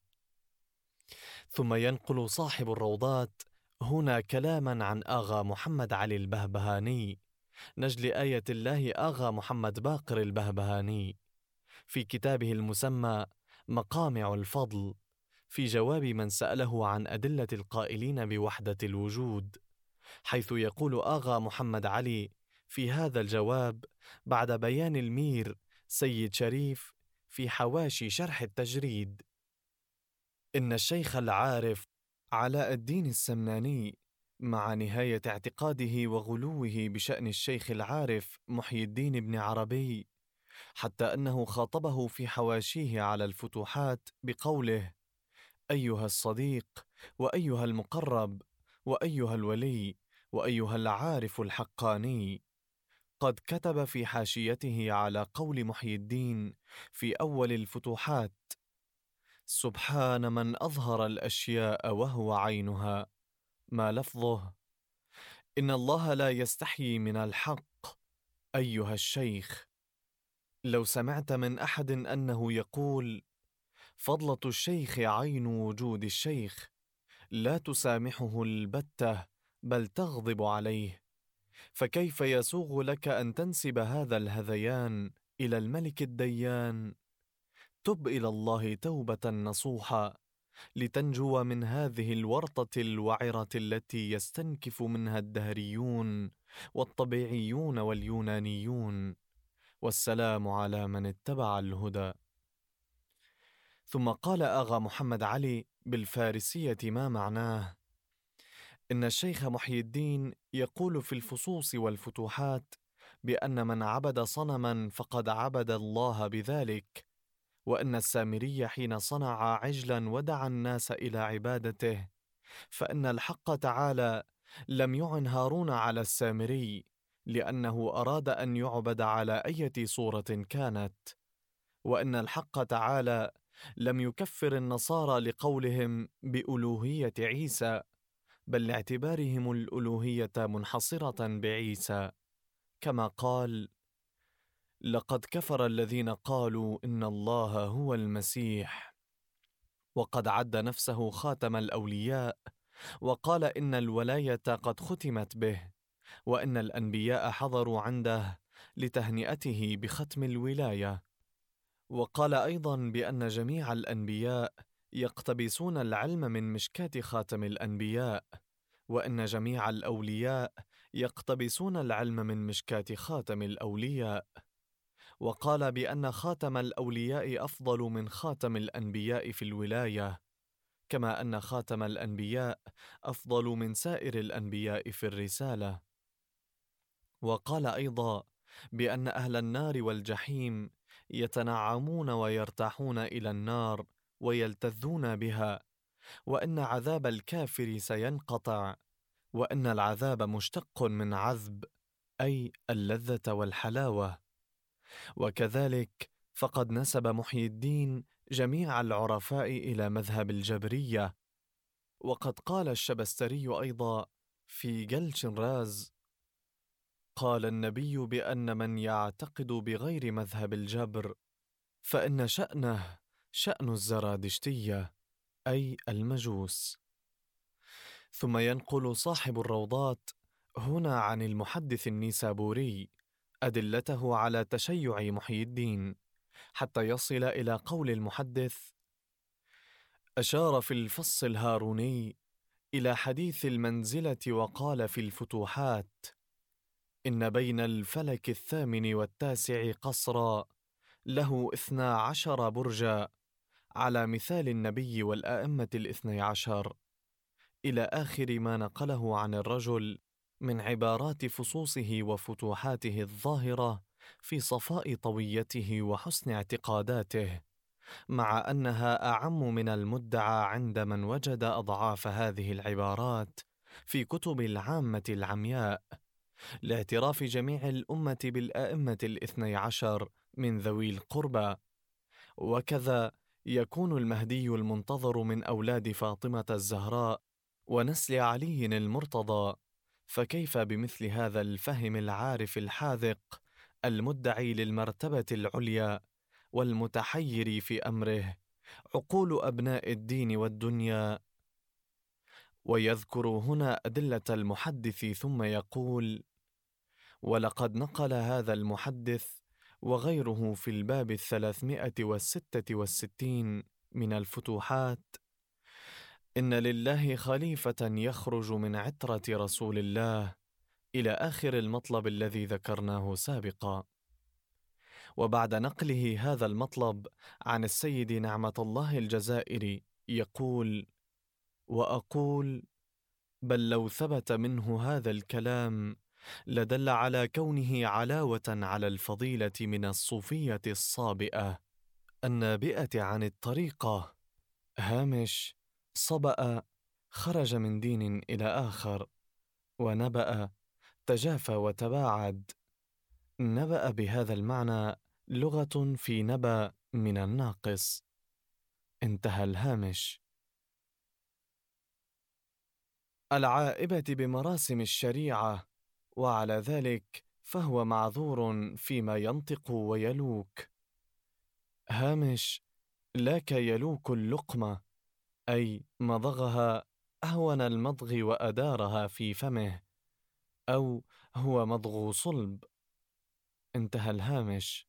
ثم ينقل صاحب الروضات هنا كلاما عن آغا محمد علي البهبهاني، نجل آية الله آغا محمد باقر البهبهاني، في كتابه المسمى مقامع الفضل، في جواب من سأله عن أدلة القائلين بوحدة الوجود، حيث يقول آغا محمد علي في هذا الجواب بعد بيان المير سيد شريف في حواشي شرح التجريد: إن الشيخ العارف علاء الدين السمناني مع نهاية اعتقاده وغلوه بشأن الشيخ العارف محيي الدين بن عربي، حتى أنه خاطبه في حواشيه على الفتوحات بقوله: أيها الصديق، وأيها المقرب، وأيها الولي، وأيها العارف الحقاني، قد كتب في حاشيته على قول محي الدين في أول الفتوحات: سبحان من أظهر الأشياء وهو عينها. ما لفظه: إن الله لا يستحيي من الحق. أيها الشيخ، لو سمعت من أحد أنه يقول: فضلة الشيخ عين وجود الشيخ، لا تسامحه البتة بل تغضب عليه، فكيف يسوغ لك أن تنسب هذا الهذيان إلى الملك الديان؟ تب إلى الله توبة نصوحا لتنجو من هذه الورطة الوعرة التي يستنكف منها الدهريون والطبيعيون واليونانيون. والسلام على من اتبع الهدى. ثم قال آغا محمد علي بالفارسية ما معناه: إن الشيخ محي الدين يقول في الفصوص والفتوحات بأن من عبد صنما فقد عبد الله بذلك، وأن السامري حين صنع عجلا ودعا الناس إلى عبادته، فإن الحق تعالى لم يعن هارون على السامري لأنه أراد أن يعبد على أية صورة كانت، وأن الحق تعالى لم يكفر النصارى لقولهم بألوهية عيسى، بل لاعتبارهم الألوهية منحصرة بعيسى، كما قال: لقد كفر الذين قالوا إن الله هو المسيح، وقد عد نفسه خاتم الأولياء، وقال إن الولاية قد ختمت به، وإن الأنبياء حضروا عنده لتهنئته بختم الولاية. وقال أيضا بأن جميع الأنبياء يقتبسون العلم من مشكاة خاتم الأنبياء، وأن جميع الأولياء يقتبسون العلم من مشكاة خاتم الأولياء. وقال بأن خاتم الأولياء أفضل من خاتم الأنبياء في الولاية، كما أن خاتم الأنبياء أفضل من سائر الأنبياء في الرسالة. وقال أيضا بأن أهل النار والجحيم يتنعمون ويرتاحون إلى النار ويلتذون بها، وأن عذاب الكافر سينقطع، وأن العذاب مشتق من عذب، أي اللذة والحلاوة. وكذلك فقد نسب محي الدين جميع العرفاء إلى مذهب الجبرية. وقد قال الشبستري أيضا في جلش راز: قال النبي بأن من يعتقد بغير مذهب الجبر فإن شأنه شأن الزرادشتية، أي المجوس. ثم ينقل صاحب الروضات هنا عن المحدث النيسابوري أدلته على تشيع محي الدين، حتى يصل إلى قول المحدث: أشار في الفص الهاروني إلى حديث المنزلة وقال في الفتوحات: إن بين الفلك 18 قصرا له 12 برجا، على مثال النبي والآئمة 12، إلى آخر ما نقله عن الرجل من عبارات فصوصه وفتوحاته الظاهرة في صفاء طويته وحسن اعتقاداته، مع أنها أعم من المدعى عند من وجد أضعاف هذه العبارات في كتب العامة العمياء، لاعتراف جميع الأمة بالآئمة 12 من ذوي القربى. وكذا يكون المهدي المنتظر من أولاد فاطمة الزهراء ونسل علي المرتضى، فكيف بمثل هذا الفهم العارف الحاذق المدعي للمرتبة العليا والمتحير في أمره عقول أبناء الدين والدنيا؟ ويذكر هنا أدلة المحدث ثم يقول: ولقد نقل هذا المحدث وغيره في الباب 366 من الفتوحات إن لله خليفة يخرج من عترة رسول الله، إلى آخر المطلب الذي ذكرناه سابقا. وبعد نقله هذا المطلب عن السيد نعمة الله الجزائري يقول: وأقول بل لو ثبت منه هذا الكلام لدل على كونه علاوة على الفضيلة من الصوفية الصابئة النابئة عن الطريقة. هامش: صبأ خرج من دين إلى آخر. ونبأ تجافى وتباعد. نبأ بهذا المعنى لغة في نبأ من الناقص. انتهى الهامش. العائبة بمراسم الشريعة، وعلى ذلك فهو معذور فيما ينطق ويلوك. هامش: لاك يلوك اللقمة، أي مضغها أهون المضغ وأدارها في فمه، أو هو مضغ صلب. انتهى الهامش.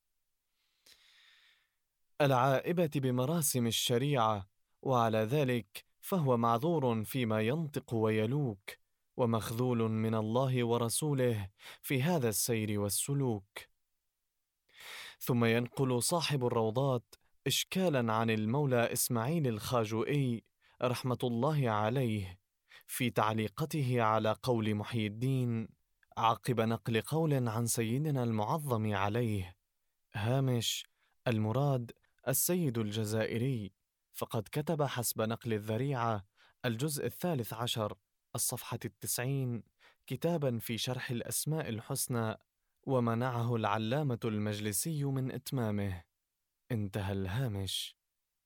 العائبة بمراسم الشريعة، وعلى ذلك فهو معذور فيما ينطق ويلوك، ومخذول من الله ورسوله في هذا السير والسلوك. ثم ينقل صاحب الروضات إشكالا عن المولى إسماعيل الخاجوئي رحمة الله عليه في تعليقته على قول محيي الدين عقب نقل قول عن سيدنا المعظم عليه. هامش: المراد السيد الجزائري، فقد كتب حسب نقل الذريعة الجزء 13 الصفحة 90 كتابا في شرح الأسماء الحسنى، ومنعه العلامة المجلسي من إتمامه. انتهى الهامش.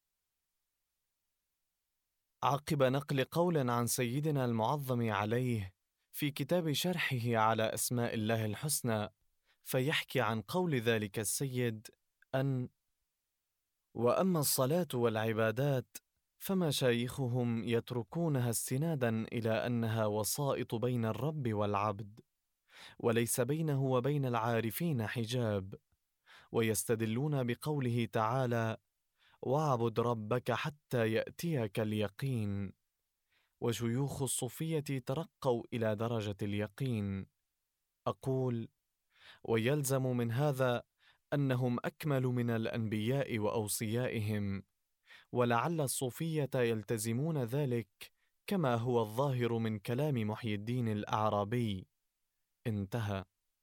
عقب نقل قول عن سيدنا المعظم عليه في كتاب شرحه على أسماء الله الحسنى، فيحكي عن قول ذلك السيد أن: وأما الصلاة والعبادات فمشايخهم يتركونها استنادا إلى أنها وسائط بين الرب والعبد، وليس بينه وبين العارفين حجاب، ويستدلون بقوله تعالى: واعبد ربك حتى يأتيك اليقين. وشيوخ الصوفية ترقوا إلى درجة اليقين. أقول: ويلزم من هذا أنهم أكمل من الأنبياء وأوصيائهم، ولعل الصوفية يلتزمون ذلك كما هو الظاهر من كلام محيي الدين الأعرابي. انتهى.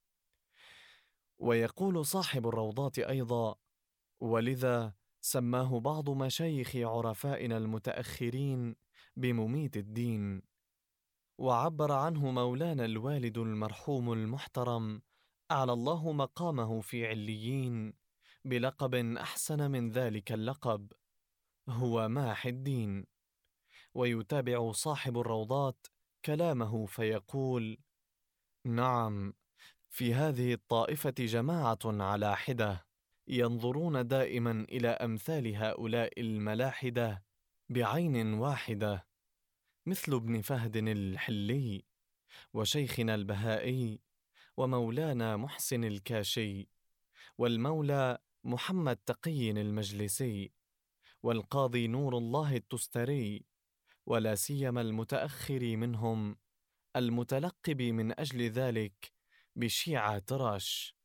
ويقول صاحب الروضات أيضا: ولذا سماه بعض مشايخ عرفائنا المتأخرين بمميت الدين، وعبر عنه مولانا الوالد المرحوم المحترم أعلى الله مقامه في عليين بلقب أحسن من ذلك اللقب، هو ماح الدين. ويتابع صاحب الروضات كلامه فيقول: نعم، في هذه الطائفة جماعة على حدة ينظرون دائما إلى أمثال هؤلاء الملاحدة بعين واحدة، مثل ابن فهد الحلي، وشيخنا البهائي، ومولانا محسن الكاشي، والمولى محمد تقي المجلسي، والقاضي نور الله التستري، ولا سيما المتأخر منهم المتلقب من أجل ذلك بشيعة تراش.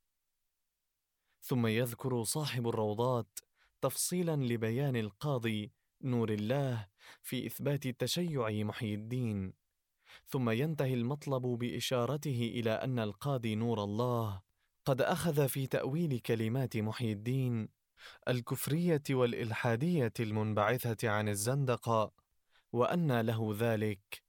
ثم يذكر صاحب الروضات تفصيلا لبيان القاضي نور الله في إثبات تشيع محيي الدين، ثم ينتهي المطلب بإشارته إلى أن القاضي نور الله قد أخذ في تأويل كلمات محيي الدين الكفرية والإلحادية المنبعثة عن الزندقة، وأن له ذلك.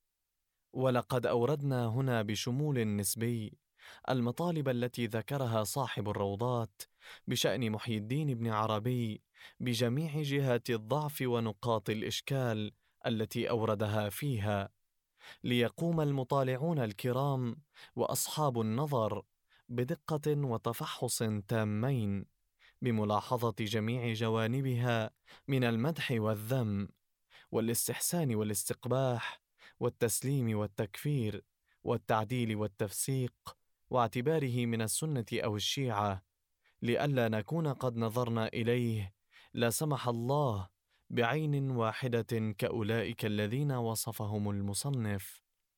ولقد أوردنا هنا بشمول نسبي المطالب التي ذكرها صاحب الروضات بشأن محيي الدين بن عربي بجميع جهات الضعف ونقاط الإشكال التي أوردها فيها، ليقوم المطالعون الكرام وأصحاب النظر بدقة وتفحص تامين بملاحظة جميع جوانبها من المدح والذم، والاستحسان والاستقباح، والتسليم والتكفير، والتعديل والتفسيق، واعتباره من السنة أو الشيعة، لئلا نكون قد نظرنا إليه لا سمح الله بعين واحدة كأولئك الذين وصفهم المصنف.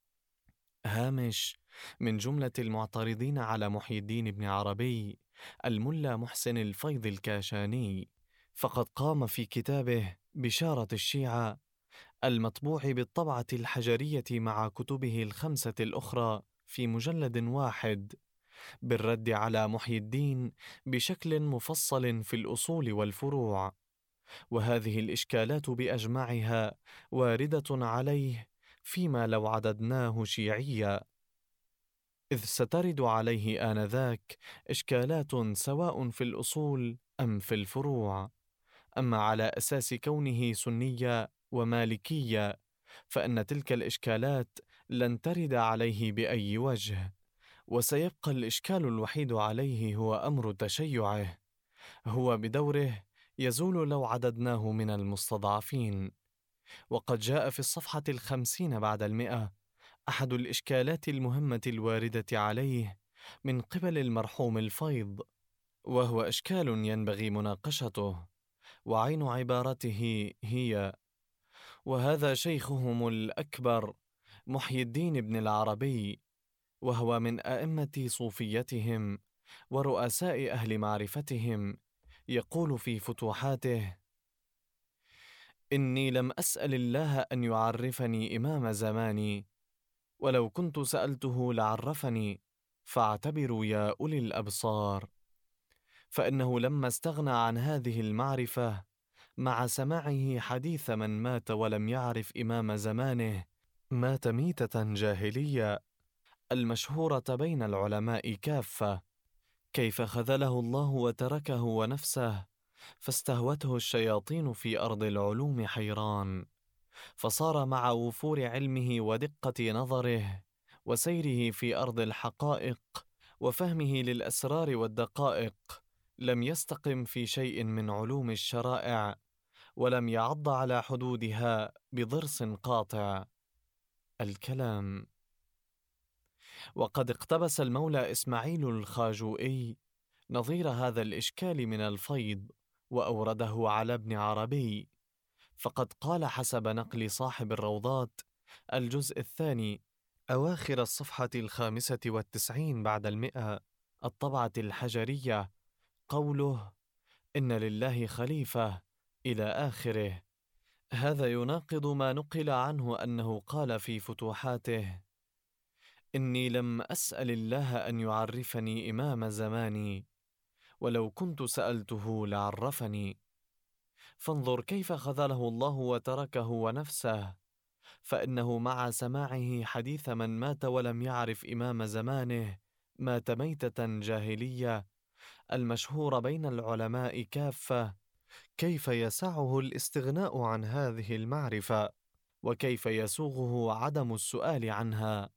هامش: من جملة المعترضين على محيي الدين بن عربي الملا محسن الفيض الكاشاني، فقد قام في كتابه بشارة الشيعة المطبوع بالطبعة الحجرية مع كتبه الخمسة الأخرى في مجلد واحد بالرد على محيي الدين بشكل مفصل في الأصول والفروع، وهذه الإشكالات بأجمعها واردة عليه فيما لو عددناه شيعيا، إذ سترد عليه آنذاك إشكالات سواء في الأصول أم في الفروع. أما على أساس كونه سنية ومالكية، فإن تلك الإشكالات لن ترد عليه بأي وجه، وسيبقى الإشكال الوحيد عليه هو أمر تشيعه. هو بدوره يزول لو عددناه من المستضعفين. وقد جاء في الصفحة 50 بعد 100 أحد الإشكالات المهمة الواردة عليه من قبل المرحوم الفيض، وهو إشكال ينبغي مناقشته، وعين عبارته هي: وهذا شيخهم الأكبر محي الدين ابن العربي، وهو من أئمة صوفيتهم ورؤساء أهل معرفتهم، يقول في فتوحاته: إني لم أسأل الله أن يعرفني إمام زماني، ولو كنت سألته لعرفني، فاعتبروا يا أولي الأبصار. فإنه لما استغنى عن هذه المعرفة مع سماعه حديث من مات ولم يعرف إمام زمانه، مات ميتة جاهلية المشهورة بين العلماء كافة. كيف خذله الله وتركه ونفسه، فاستهوته الشياطين في أرض العلوم حيران، فصار مع وفور علمه ودقة نظره وسيره في أرض الحقائق وفهمه للأسرار والدقائق، لم يستقم في شيء من علوم الشرائع، ولم يعض على حدودها بضرس قاطع. الكلام. وقد اقتبس المولى إسماعيل الخاجوئي نظير هذا الإشكال من الفيض وأورده على ابن عربي، فقد قال حسب نقل صاحب الروضات الجزء الثاني أواخر الصفحة 95 بعد 100 الطبعة الحجرية قوله: إن لله خليفة إلى آخره. هذا يناقض ما نقل عنه أنه قال في فتوحاته: إني لم أسأل الله أن يعرفني إمام زماني، ولو كنت سألته لعرفني. فانظر كيف خذله الله وتركه ونفسه، فإنه مع سماعه حديث من مات ولم يعرف إمام زمانه مات ميتة جاهلية المشهور بين العلماء كافة، كيف يسعه الاستغناء عن هذه المعرفة، وكيف يسوغه عدم السؤال عنها.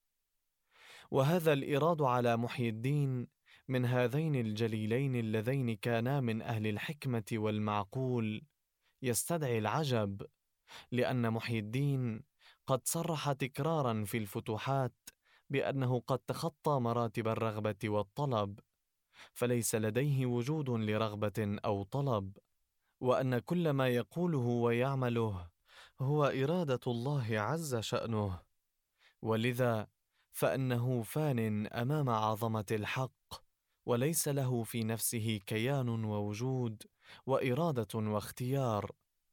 وهذا الإيراد على محي الدين من هذين الجليلين اللذين كانا من أهل الحكمة والمعقول يستدعي العجب، لأن محي الدين قد صرح تكرارا في الفتوحات بأنه قد تخطى مراتب الرغبة والطلب، فليس لديه وجود لرغبة أو طلب، وأن كل ما يقوله ويعمله هو إرادة الله عز شأنه، ولذا فإنه فان أمام عظمة الحق، وليس له في نفسه كيان ووجود وإرادة واختيار،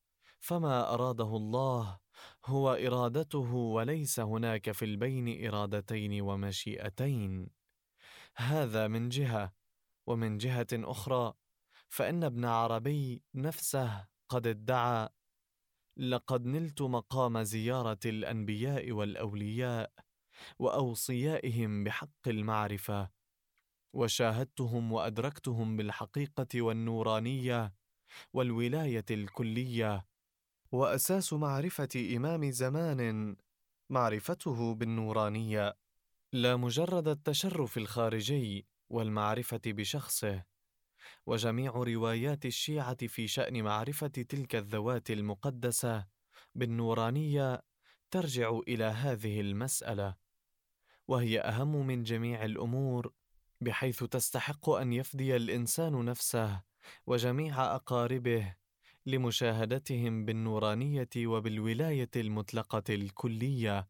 فما أراده الله هو إرادته، وليس هناك في البين إرادتين ومشيئتين. هذا من جهة، ومن جهة أخرى فإن ابن عربي نفسه قد ادعى: لقد نلت مقام زيارة الأنبياء والأولياء وأوصيائهم بحق المعرفة، وشاهدتهم وأدركتهم بالحقيقة والنورانية والولاية الكلية، وأساس معرفة إمام زمان معرفته بالنورانية، لا مجرد التشرف الخارجي والمعرفة بشخصه. وجميع روايات الشيعة في شأن معرفة تلك الذوات المقدسة بالنورانية ترجع إلى هذه المسألة، وهي أهم من جميع الأمور، بحيث تستحق أن يفدي الإنسان نفسه وجميع أقاربه لمشاهدتهم بالنورانية وبالولاية المطلقة الكلية.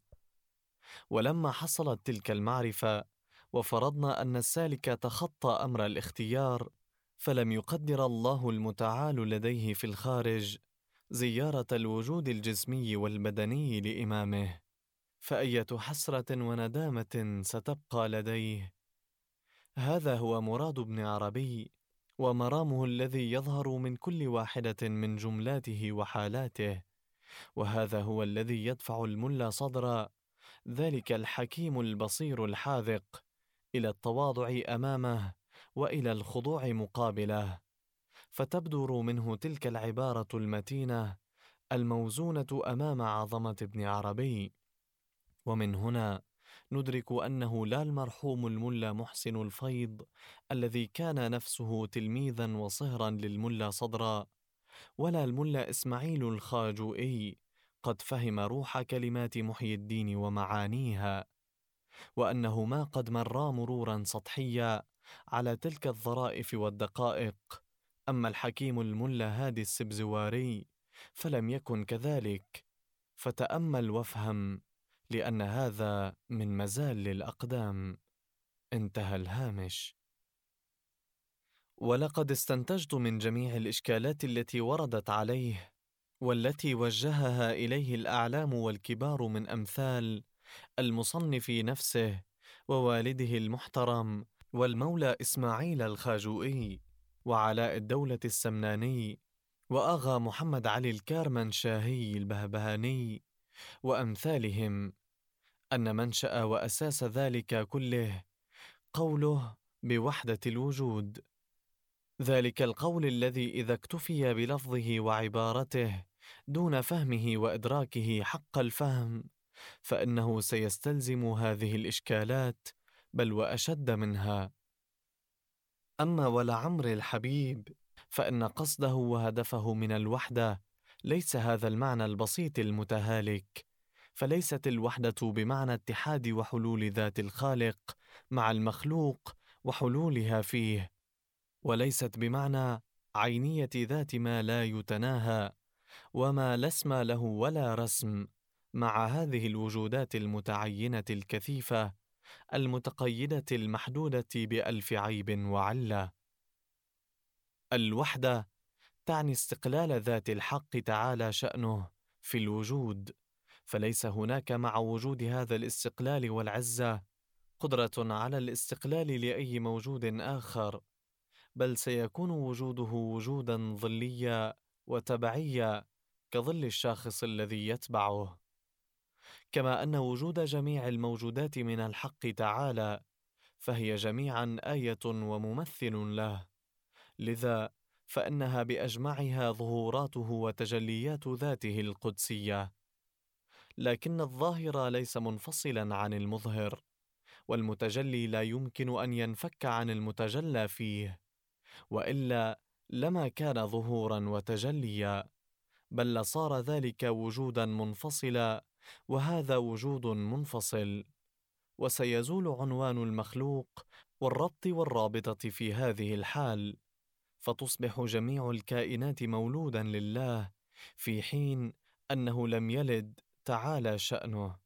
ولما حصلت تلك المعرفة وفرضنا أن السالك تخطى أمر الاختيار، فلم يقدر الله المتعال لديه في الخارج زيارة الوجود الجسمي والبدني لإمامه، فأية حسرة وندامة ستبقى لديه. هذا هو مراد ابن عربي ومرامه الذي يظهر من كل واحدة من جملاته وحالاته، وهذا هو الذي يدفع الملا صدرا ذلك الحكيم البصير الحاذق إلى التواضع أمامه وإلى الخضوع مقابله، فتبدر منه تلك العبارة المتينة الموزونة أمام عظمة ابن عربي. ومن هنا ندرك أنه لا المرحوم الملا محسن الفيض الذي كان نفسه تلميذا وصهرا للملا صدرا، ولا الملا إسماعيل الخاجوئي قد فهم روح كلمات محيي الدين ومعانيها، وأنه ما قد مرا مرورا سطحيا على تلك الظرائف والدقائق. أما الحكيم الملا هادي السبزواري فلم يكن كذلك، فتأمل وافهم، لأن هذا من مزال الأقدام. انتهى الهامش. ولقد استنتجت من جميع الإشكالات التي وردت عليه والتي وجهها إليه الأعلام والكبار من أمثال المصنف نفسه ووالده المحترم والمولى إسماعيل الخاجوئي وعلاء الدولة السمناني وآغا محمد علي الكارمنشاهي البهبهاني وأمثالهم، أن منشأ وأساس ذلك كله قوله بوحدة الوجود، ذلك القول الذي إذا اكتفي بلفظه وعبارته دون فهمه وإدراكه حق الفهم فإنه سيستلزم هذه الإشكالات بل وأشد منها. أما ولعمر الحبيب فإن قصده وهدفه من الوحدة ليس هذا المعنى البسيط المتهالك، فليست الوحدة بمعنى اتحاد وحلول ذات الخالق مع المخلوق وحلولها فيه، وليست بمعنى عينية ذات ما لا يتناهى وما لا اسم له ولا رسم مع هذه الوجودات المتعينة الكثيفة المتقيدة المحدودة بألف عيب وعلة. الوحدة تعني استقلال ذات الحق تعالى شأنه في الوجود، فليس هناك مع وجود هذا الاستقلال والعزة قدرة على الاستقلال لأي موجود آخر، بل سيكون وجوده وجودا ظليا وتبعيا كظل الشاخص الذي يتبعه، كما أن وجود جميع الموجودات من الحق تعالى فهي جميعا آية وممثل له، لذا فإنها بأجمعها ظهوراته وتجليات ذاته القدسية. لكن الظاهر ليس منفصلا عن المظهر، والمتجلي لا يمكن أن ينفك عن المتجلى فيه، وإلا لما كان ظهورا وتجليا، بل لصار ذلك وجودا منفصلا وهذا وجود منفصل، وسيزول عنوان المخلوق والربط والرابطة في هذه الحال، فتصبح جميع الكائنات مولودا لله في حين أنه لم يلد تعالى شأنه.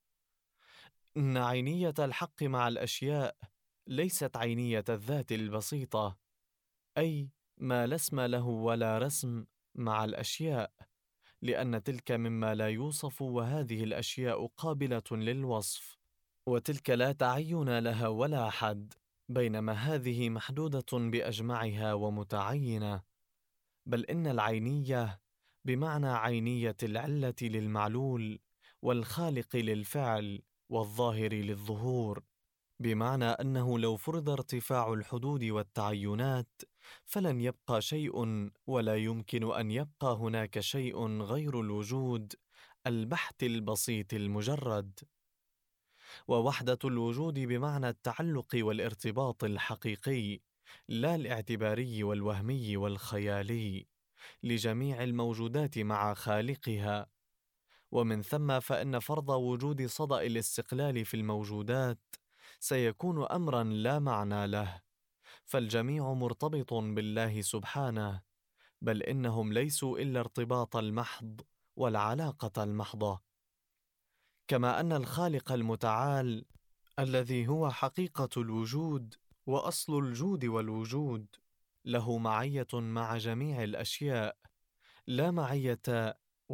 إن عينية الحق مع الأشياء ليست عينية الذات البسيطة، أي ما لا اسم له ولا رسم مع الأشياء، لأن تلك مما لا يوصف وهذه الأشياء قابلة للوصف، وتلك لا تعين لها ولا حد، بينما هذه محدودة بأجمعها ومتعينة. بل إن العينية بمعنى عينية العلة للمعلول والخالق للفعل والظاهر للظهور، بمعنى أنه لو فرض ارتفاع الحدود والتعينات فلن يبقى شيء ولا يمكن أن يبقى هناك شيء غير الوجود البحت البسيط المجرد. ووحدة الوجود بمعنى التعلق والارتباط الحقيقي لا الاعتباري والوهمي والخيالي لجميع الموجودات مع خالقها. ومن ثم فإن فرض وجود صدأ الاستقلال في الموجودات سيكون أمرا لا معنى له، فالجميع مرتبط بالله سبحانه، بل إنهم ليسوا إلا ارتباط المحض والعلاقة المحضة. كما أن الخالق المتعال الذي هو حقيقة الوجود وأصل الجود والوجود له معية مع جميع الأشياء، لا معية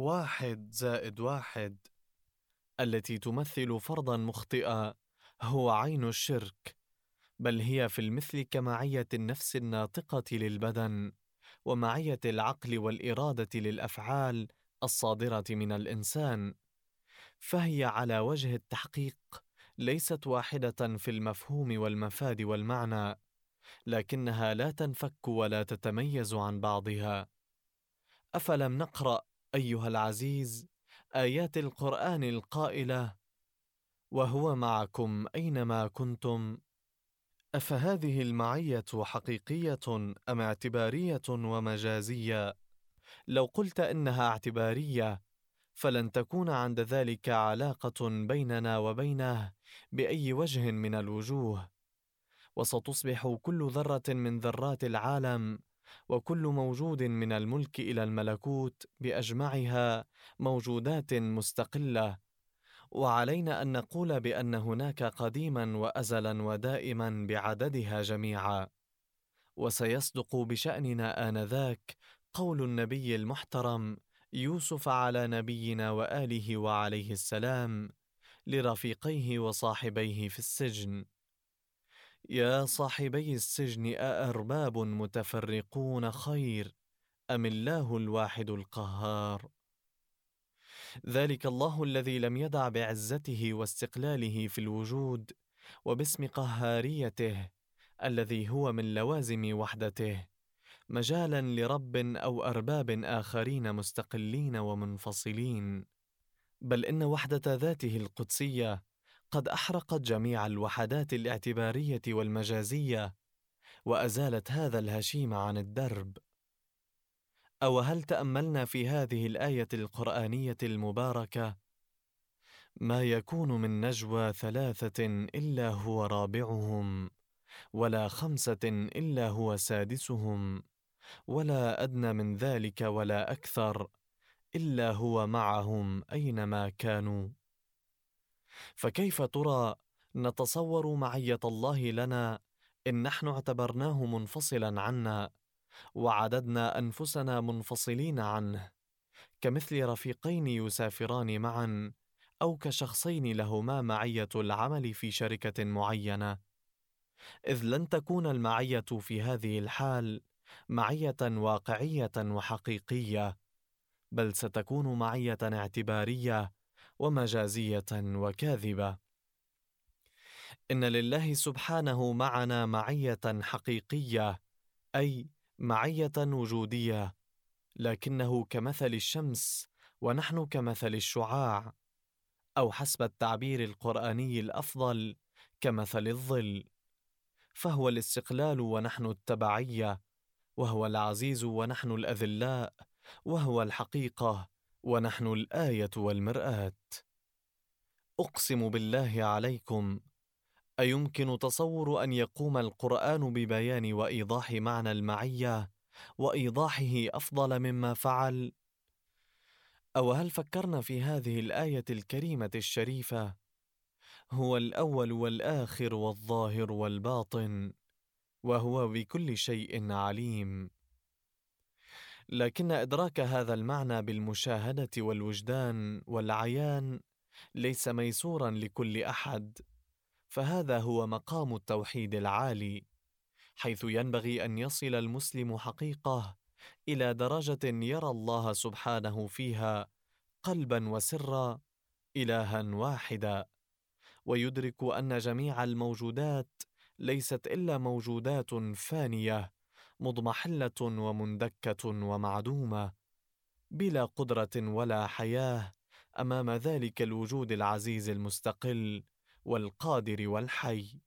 1+1 التي تمثل فرضا مخطئا هو عين الشرك، بل هي في المثل كمعية النفس الناطقة للبدن ومعية العقل والإرادة للأفعال الصادرة من الإنسان، فهي على وجه التحقيق ليست واحدة في المفهوم والمفاد والمعنى، لكنها لا تنفك ولا تتميز عن بعضها. أفلم نقرأ أيها العزيز آيات القرآن القائلة: وهو معكم أينما كنتم؟ أفهذه المعية حقيقية أم اعتبارية ومجازية؟ لو قلت إنها اعتبارية فلن تكون عند ذلك علاقة بيننا وبينه بأي وجه من الوجوه، وستصبح كل ذرة من ذرات العالم وكل موجود من الملك إلى الملكوت بأجمعها موجودات مستقلة، وعلينا أن نقول بأن هناك قديما وأزلا ودائما بعددها جميعا. وسيصدق بشأننا آنذاك قول النبي المحترم يوسف على نبينا وآله وعليه السلام لرفيقيه وصاحبيه في السجن: يا صاحبي السجن أأرباب متفرقون خير أم الله الواحد القهار؟ ذلك الله الذي لم يدع بعزته واستقلاله في الوجود وباسم قهاريته الذي هو من لوازم وحدته مجالا لرب أو أرباب آخرين مستقلين ومنفصلين، بل إن وحدة ذاته القدسية قد أحرقت جميع الوحدات الاعتبارية والمجازية وأزالت هذا الهشيم عن الدرب. أو هل تأملنا في هذه الآية القرآنية المباركة: ما يكون من نجوى ثلاثة إلا هو رابعهم ولا خمسة إلا هو سادسهم ولا أدنى من ذلك ولا أكثر إلا هو معهم أينما كانوا؟ فكيف ترى نتصور معية الله لنا إن نحن اعتبرناه منفصلا عنا وعددنا أنفسنا منفصلين عنه، كمثل رفيقين يسافران معا أو كشخصين لهما معية العمل في شركة معينة، إذ لن تكون المعية في هذه الحال معية واقعية وحقيقية، بل ستكون معية اعتبارية ومجازية وكاذبة. إن لله سبحانه معنا معية حقيقية، أي معية وجودية، لكنه كمثل الشمس ونحن كمثل الشعاع، أو حسب التعبير القرآني الأفضل كمثل الظل، فهو الاستقلال ونحن التبعية، وهو العزيز ونحن الأذلاء، وهو الحقيقة ونحن الآية والمرآة. أقسم بالله عليكم أيمكن تصور أن يقوم القرآن ببيان وإيضاح معنى المعية وإيضاحه أفضل مما فعل؟ أو هل فكرنا في هذه الآية الكريمة الشريفة: هو الأول والآخر والظاهر والباطن وهو بكل شيء عليم؟ لكن إدراك هذا المعنى بالمشاهدة والوجدان والعيان ليس ميسورا لكل أحد، فهذا هو مقام التوحيد العالي، حيث ينبغي أن يصل المسلم حقيقة إلى درجة يرى الله سبحانه فيها قلبا وسرا إلها واحدا، ويدرك أن جميع الموجودات ليست إلا موجودات فانية مضمحلة ومندكة ومعدومة بلا قدرة ولا حياة أمام ذلك الوجود العزيز المستقل والقادر والحي.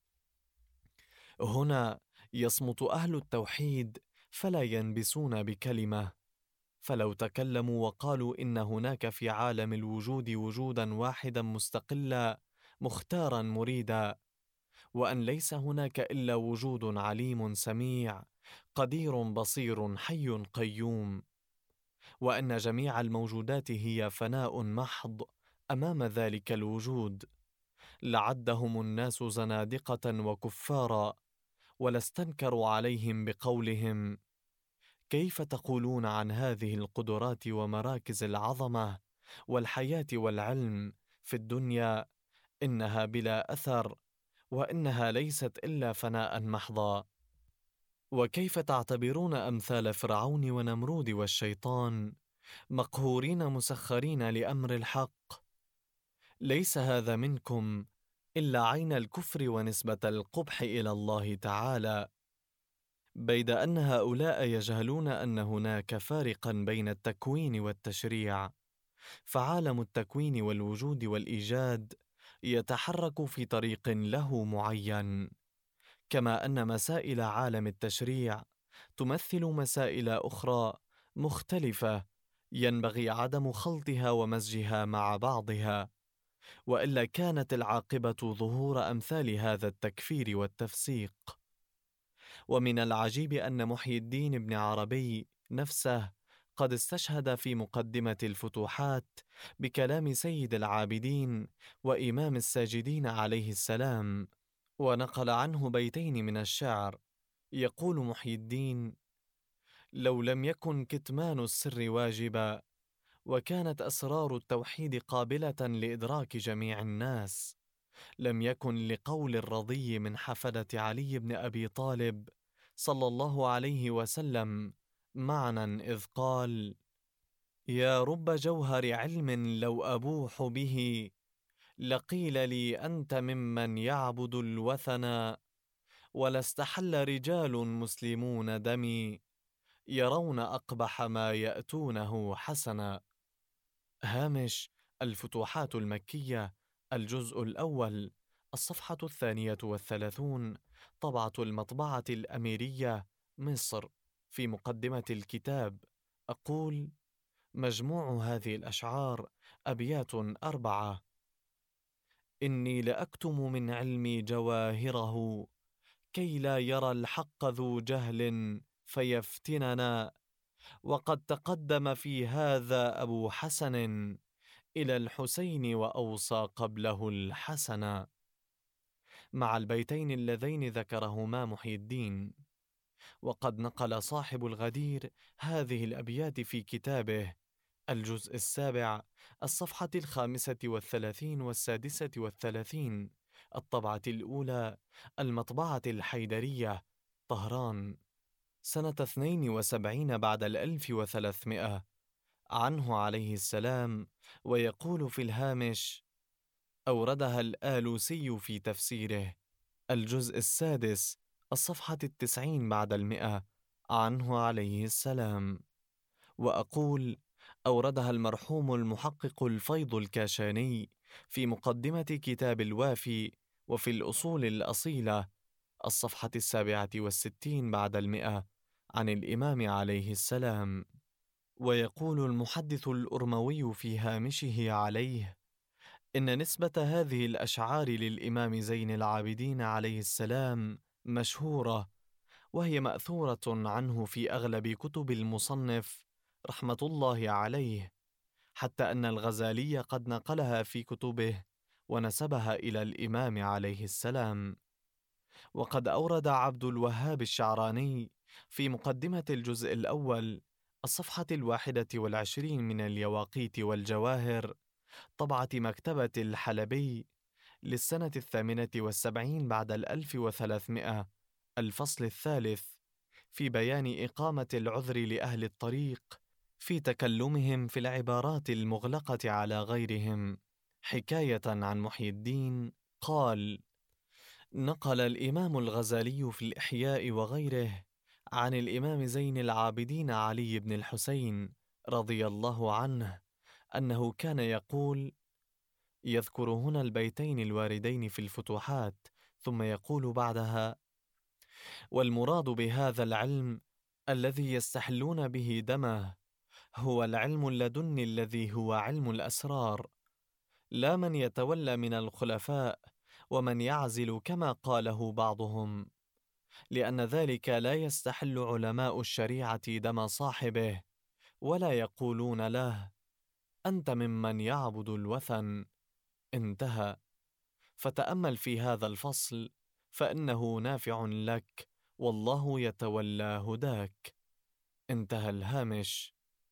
هنا يصمت أهل التوحيد فلا ينبسون بكلمة، فلو تكلموا وقالوا إن هناك في عالم الوجود وجودا واحدا مستقلا مختارا مريدا، وأن ليس هناك إلا وجود عليم سميع قدير بصير حي قيوم، وأن جميع الموجودات هي فناء محض أمام ذلك الوجود، لعدهم الناس زنادقة وكفارا، ولاستنكروا عليهم بقولهم: كيف تقولون عن هذه القدرات ومراكز العظمة والحياة والعلم في الدنيا إنها بلا أثر وإنها ليست إلا فناء محضا؟ وكيف تعتبرون أمثال فرعون ونمرود والشيطان مقهورين مسخرين لأمر الحق؟ ليس هذا منكم إلا عين الكفر ونسبة القبح إلى الله تعالى، بيد أن هؤلاء يجهلون أن هناك فارقا بين التكوين والتشريع، فعالم التكوين والوجود والإيجاد يتحرك في طريق له معين، كما أن مسائل عالم التشريع تمثل مسائل أخرى مختلفة ينبغي عدم خلطها ومزجها مع بعضها، وإلا كانت العاقبة ظهور أمثال هذا التكفير والتفسيق. ومن العجيب أن محي الدين بن عربي نفسه قد استشهد في مقدمة الفتوحات بكلام سيد العابدين وإمام الساجدين عليه السلام، ونقل عنه بيتين من الشعر. يقول محي الدين: لو لم يكن كتمان السر واجبا، وكانت أسرار التوحيد قابلة لإدراك جميع الناس، لم يكن لقول الرضي من حفدة علي بن أبي طالب صلى الله عليه وسلم معنى إذ قال: يا رب جوهر علم لو أبوح به، لقيل لي أنت ممن يعبد الوثن، ولاستحل رجال مسلمون دمي، يرون أقبح ما يأتونه حسنا. هامش الفتوحات المكية، الجزء الأول، الصفحة 32، طبعة المطبعة الأميرية، مصر. في مقدمة الكتاب أقول: مجموع هذه الأشعار أبيات 4: إني لأكتم من علمي جواهره، كي لا يرى الحق ذو جهل فيفتننا، وقد تقدم في هذا أبو حسن إلى الحسين وأوصى قبله الحسن، مع البيتين اللذين ذكرهما محي الدين. وقد نقل صاحب الغدير هذه الأبيات في كتابه الجزء السابع، الصفحة 35 و36، الطبعة الأولى، المطبعة الحيدرية، طهران، سنة 72 بعد 1300، عنه عليه السلام. ويقول في الهامش: أوردها الآلوسي في تفسيره، الجزء السادس، الصفحة 90 بعد 100، عنه عليه السلام. وأقول: أوردها المرحوم المحقق الفيض الكاشاني في مقدمة كتاب الوافي وفي الأصول الأصيلة، الصفحة 67 بعد 100، عن الإمام عليه السلام. ويقول المحدث الأرموي في هامشه عليه: إن نسبة هذه الأشعار للإمام زين العابدين عليه السلام مشهورة، وهي مأثورة عنه في أغلب كتب المصنف رحمة الله عليه، حتى أن الغزالي قد نقلها في كتبه ونسبها إلى الإمام عليه السلام. وقد أورد عبد الوهاب الشعراني في مقدمة الجزء الأول، الصفحة 21 من اليواقيت والجواهر، طبعة مكتبة الحلبي، للسنة 78 بعد 1300، الفصل الثالث، في بيان إقامة العذر لأهل الطريق في تكلمهم في العبارات المغلقة على غيرهم، حكاية عن محي الدين قال: نقل الإمام الغزالي في الإحياء وغيره عن الإمام زين العابدين علي بن الحسين رضي الله عنه أنه كان يقول، يذكر هنا البيتين الواردين في الفتوحات، ثم يقول بعدها: والمراد بهذا العلم الذي يستحلون به دمه هو العلم اللدني الذي هو علم الأسرار، لا من يتولى من الخلفاء ومن يعزل كما قاله بعضهم، لأن ذلك لا يستحل علماء الشريعة دم صاحبه، ولا يقولون له: أنت ممن يعبد الوثن. انتهى. فتأمل في هذا الفصل، فإنه نافع لك، والله يتولى هداك. انتهى الهامش.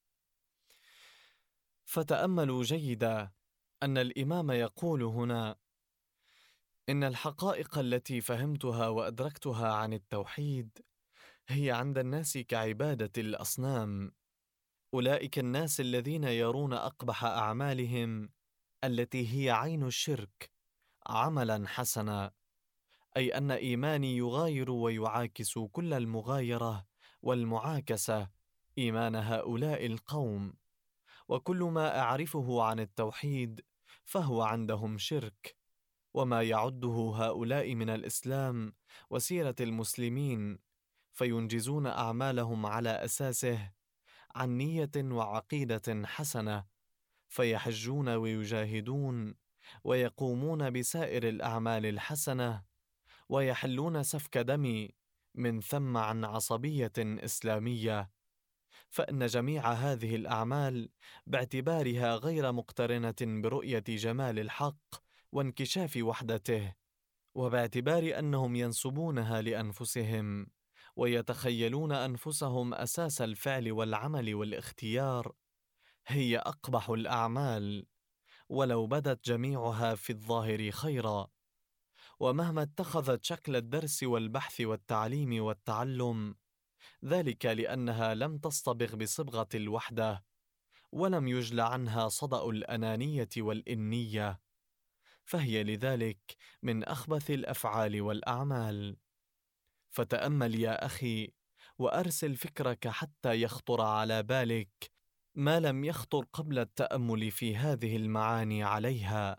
فتأملوا جيدا أن الإمام يقول هنا: إن الحقائق التي فهمتها وأدركتها عن التوحيد هي عند الناس كعبادة الأصنام، أولئك الناس الذين يرون أقبح أعمالهم التي هي عين الشرك عملا حسنا، أي أن إيماني يغاير ويعاكس كل المغايرة والمعاكسة إيمان هؤلاء القوم، وكل ما أعرفه عن التوحيد فهو عندهم شرك، وما يعده هؤلاء من الإسلام وسيرة المسلمين، فينجزون أعمالهم على أساسه عن نية وعقيدة حسنة، فيحجون ويجاهدون ويقومون بسائر الأعمال الحسنة، ويحلون سفك دم من ثم عن عصبية إسلامية، فإن جميع هذه الأعمال باعتبارها غير مقترنة برؤية جمال الحق وانكشاف وحدته، وباعتبار أنهم ينسبونها لأنفسهم ويتخيلون أنفسهم أساس الفعل والعمل والاختيار، هي أقبح الأعمال ولو بدت جميعها في الظاهر خيرا. ومهما اتخذت شكل الدرس والبحث والتعليم والتعلم، ذلك لأنها لم تصطبغ بصبغة الوحدة، ولم يجل عنها صدأ الأنانية والإنية، فهي لذلك من أخبث الأفعال والأعمال. فتأمل يا أخي، وأرسل فكرك حتى يخطر على بالك ما لم يخطر قبل التأمل في هذه المعاني عليها.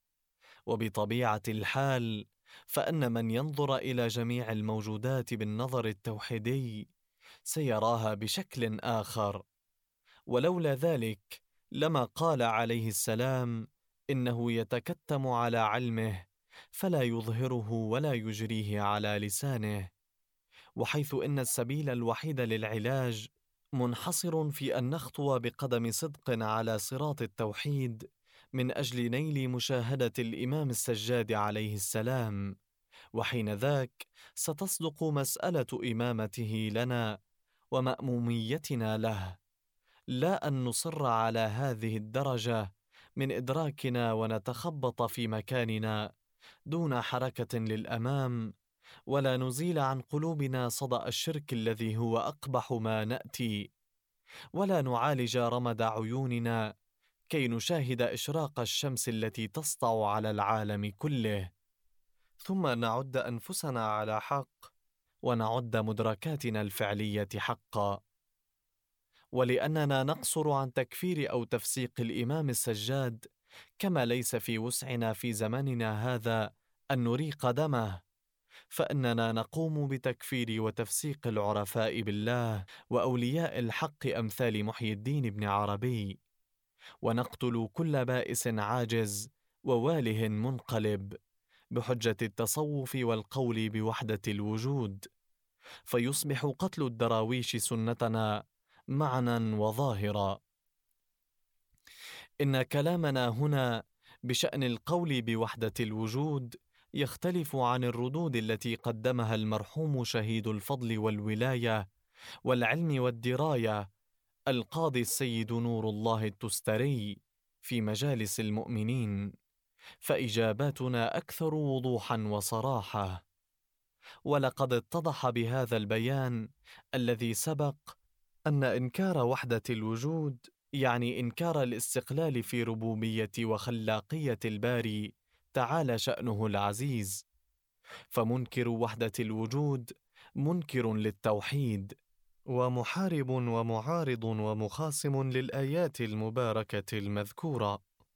وبطبيعة الحال فإن من ينظر إلى جميع الموجودات بالنظر التوحيدي سيراها بشكل آخر، ولولا ذلك لما قال عليه السلام إنه يتكتم على علمه فلا يظهره ولا يجريه على لسانه. وحيث إن السبيل الوحيد للعلاج منحصر في أن نخطو بقدم صدق على صراط التوحيد من أجل نيل مشاهدة الإمام السجاد عليه السلام، وحين ذاك ستصدق مسألة إمامته لنا ومأموميتنا له، لا أن نصر على هذه الدرجة من إدراكنا ونتخبط في مكاننا دون حركة للأمام، ولا نزيل عن قلوبنا صدأ الشرك الذي هو أقبح ما نأتي، ولا نعالج رمد عيوننا كي نشاهد إشراق الشمس التي تسطع على العالم كله، ثم نعد أنفسنا على حق ونعد مدركاتنا الفعلية حقا. ولأننا نقصر عن تكفير أو تفسيق الإمام السجاد، كما ليس في وسعنا في زماننا هذا أن نريق دمه، فإننا نقوم بتكفير وتفسيق العرفاء بالله وأولياء الحق أمثال محي الدين بن عربي، ونقتل كل بائس عاجز وواله منقلب بحجة التصوف والقول بوحدة الوجود، فيصبح قتل الدراويش سنتنا معنى وظاهرا. إن كلامنا هنا بشأن القول بوحدة الوجود يختلف عن الردود التي قدمها المرحوم شهيد الفضل والولاية والعلم والدراية القاضي السيد نور الله التستري في مجالس المؤمنين، فإجاباتنا أكثر وضوحا وصراحة. ولقد اتضح بهذا البيان الذي سبق أن إنكار وحدة الوجود يعني إنكار الاستقلال في ربوبية وخلاقية الباري تعالى شأنه العزيز، فمنكر وحدة الوجود منكر للتوحيد، ومحارب ومعارض ومخاصم للآيات المباركة المذكورة.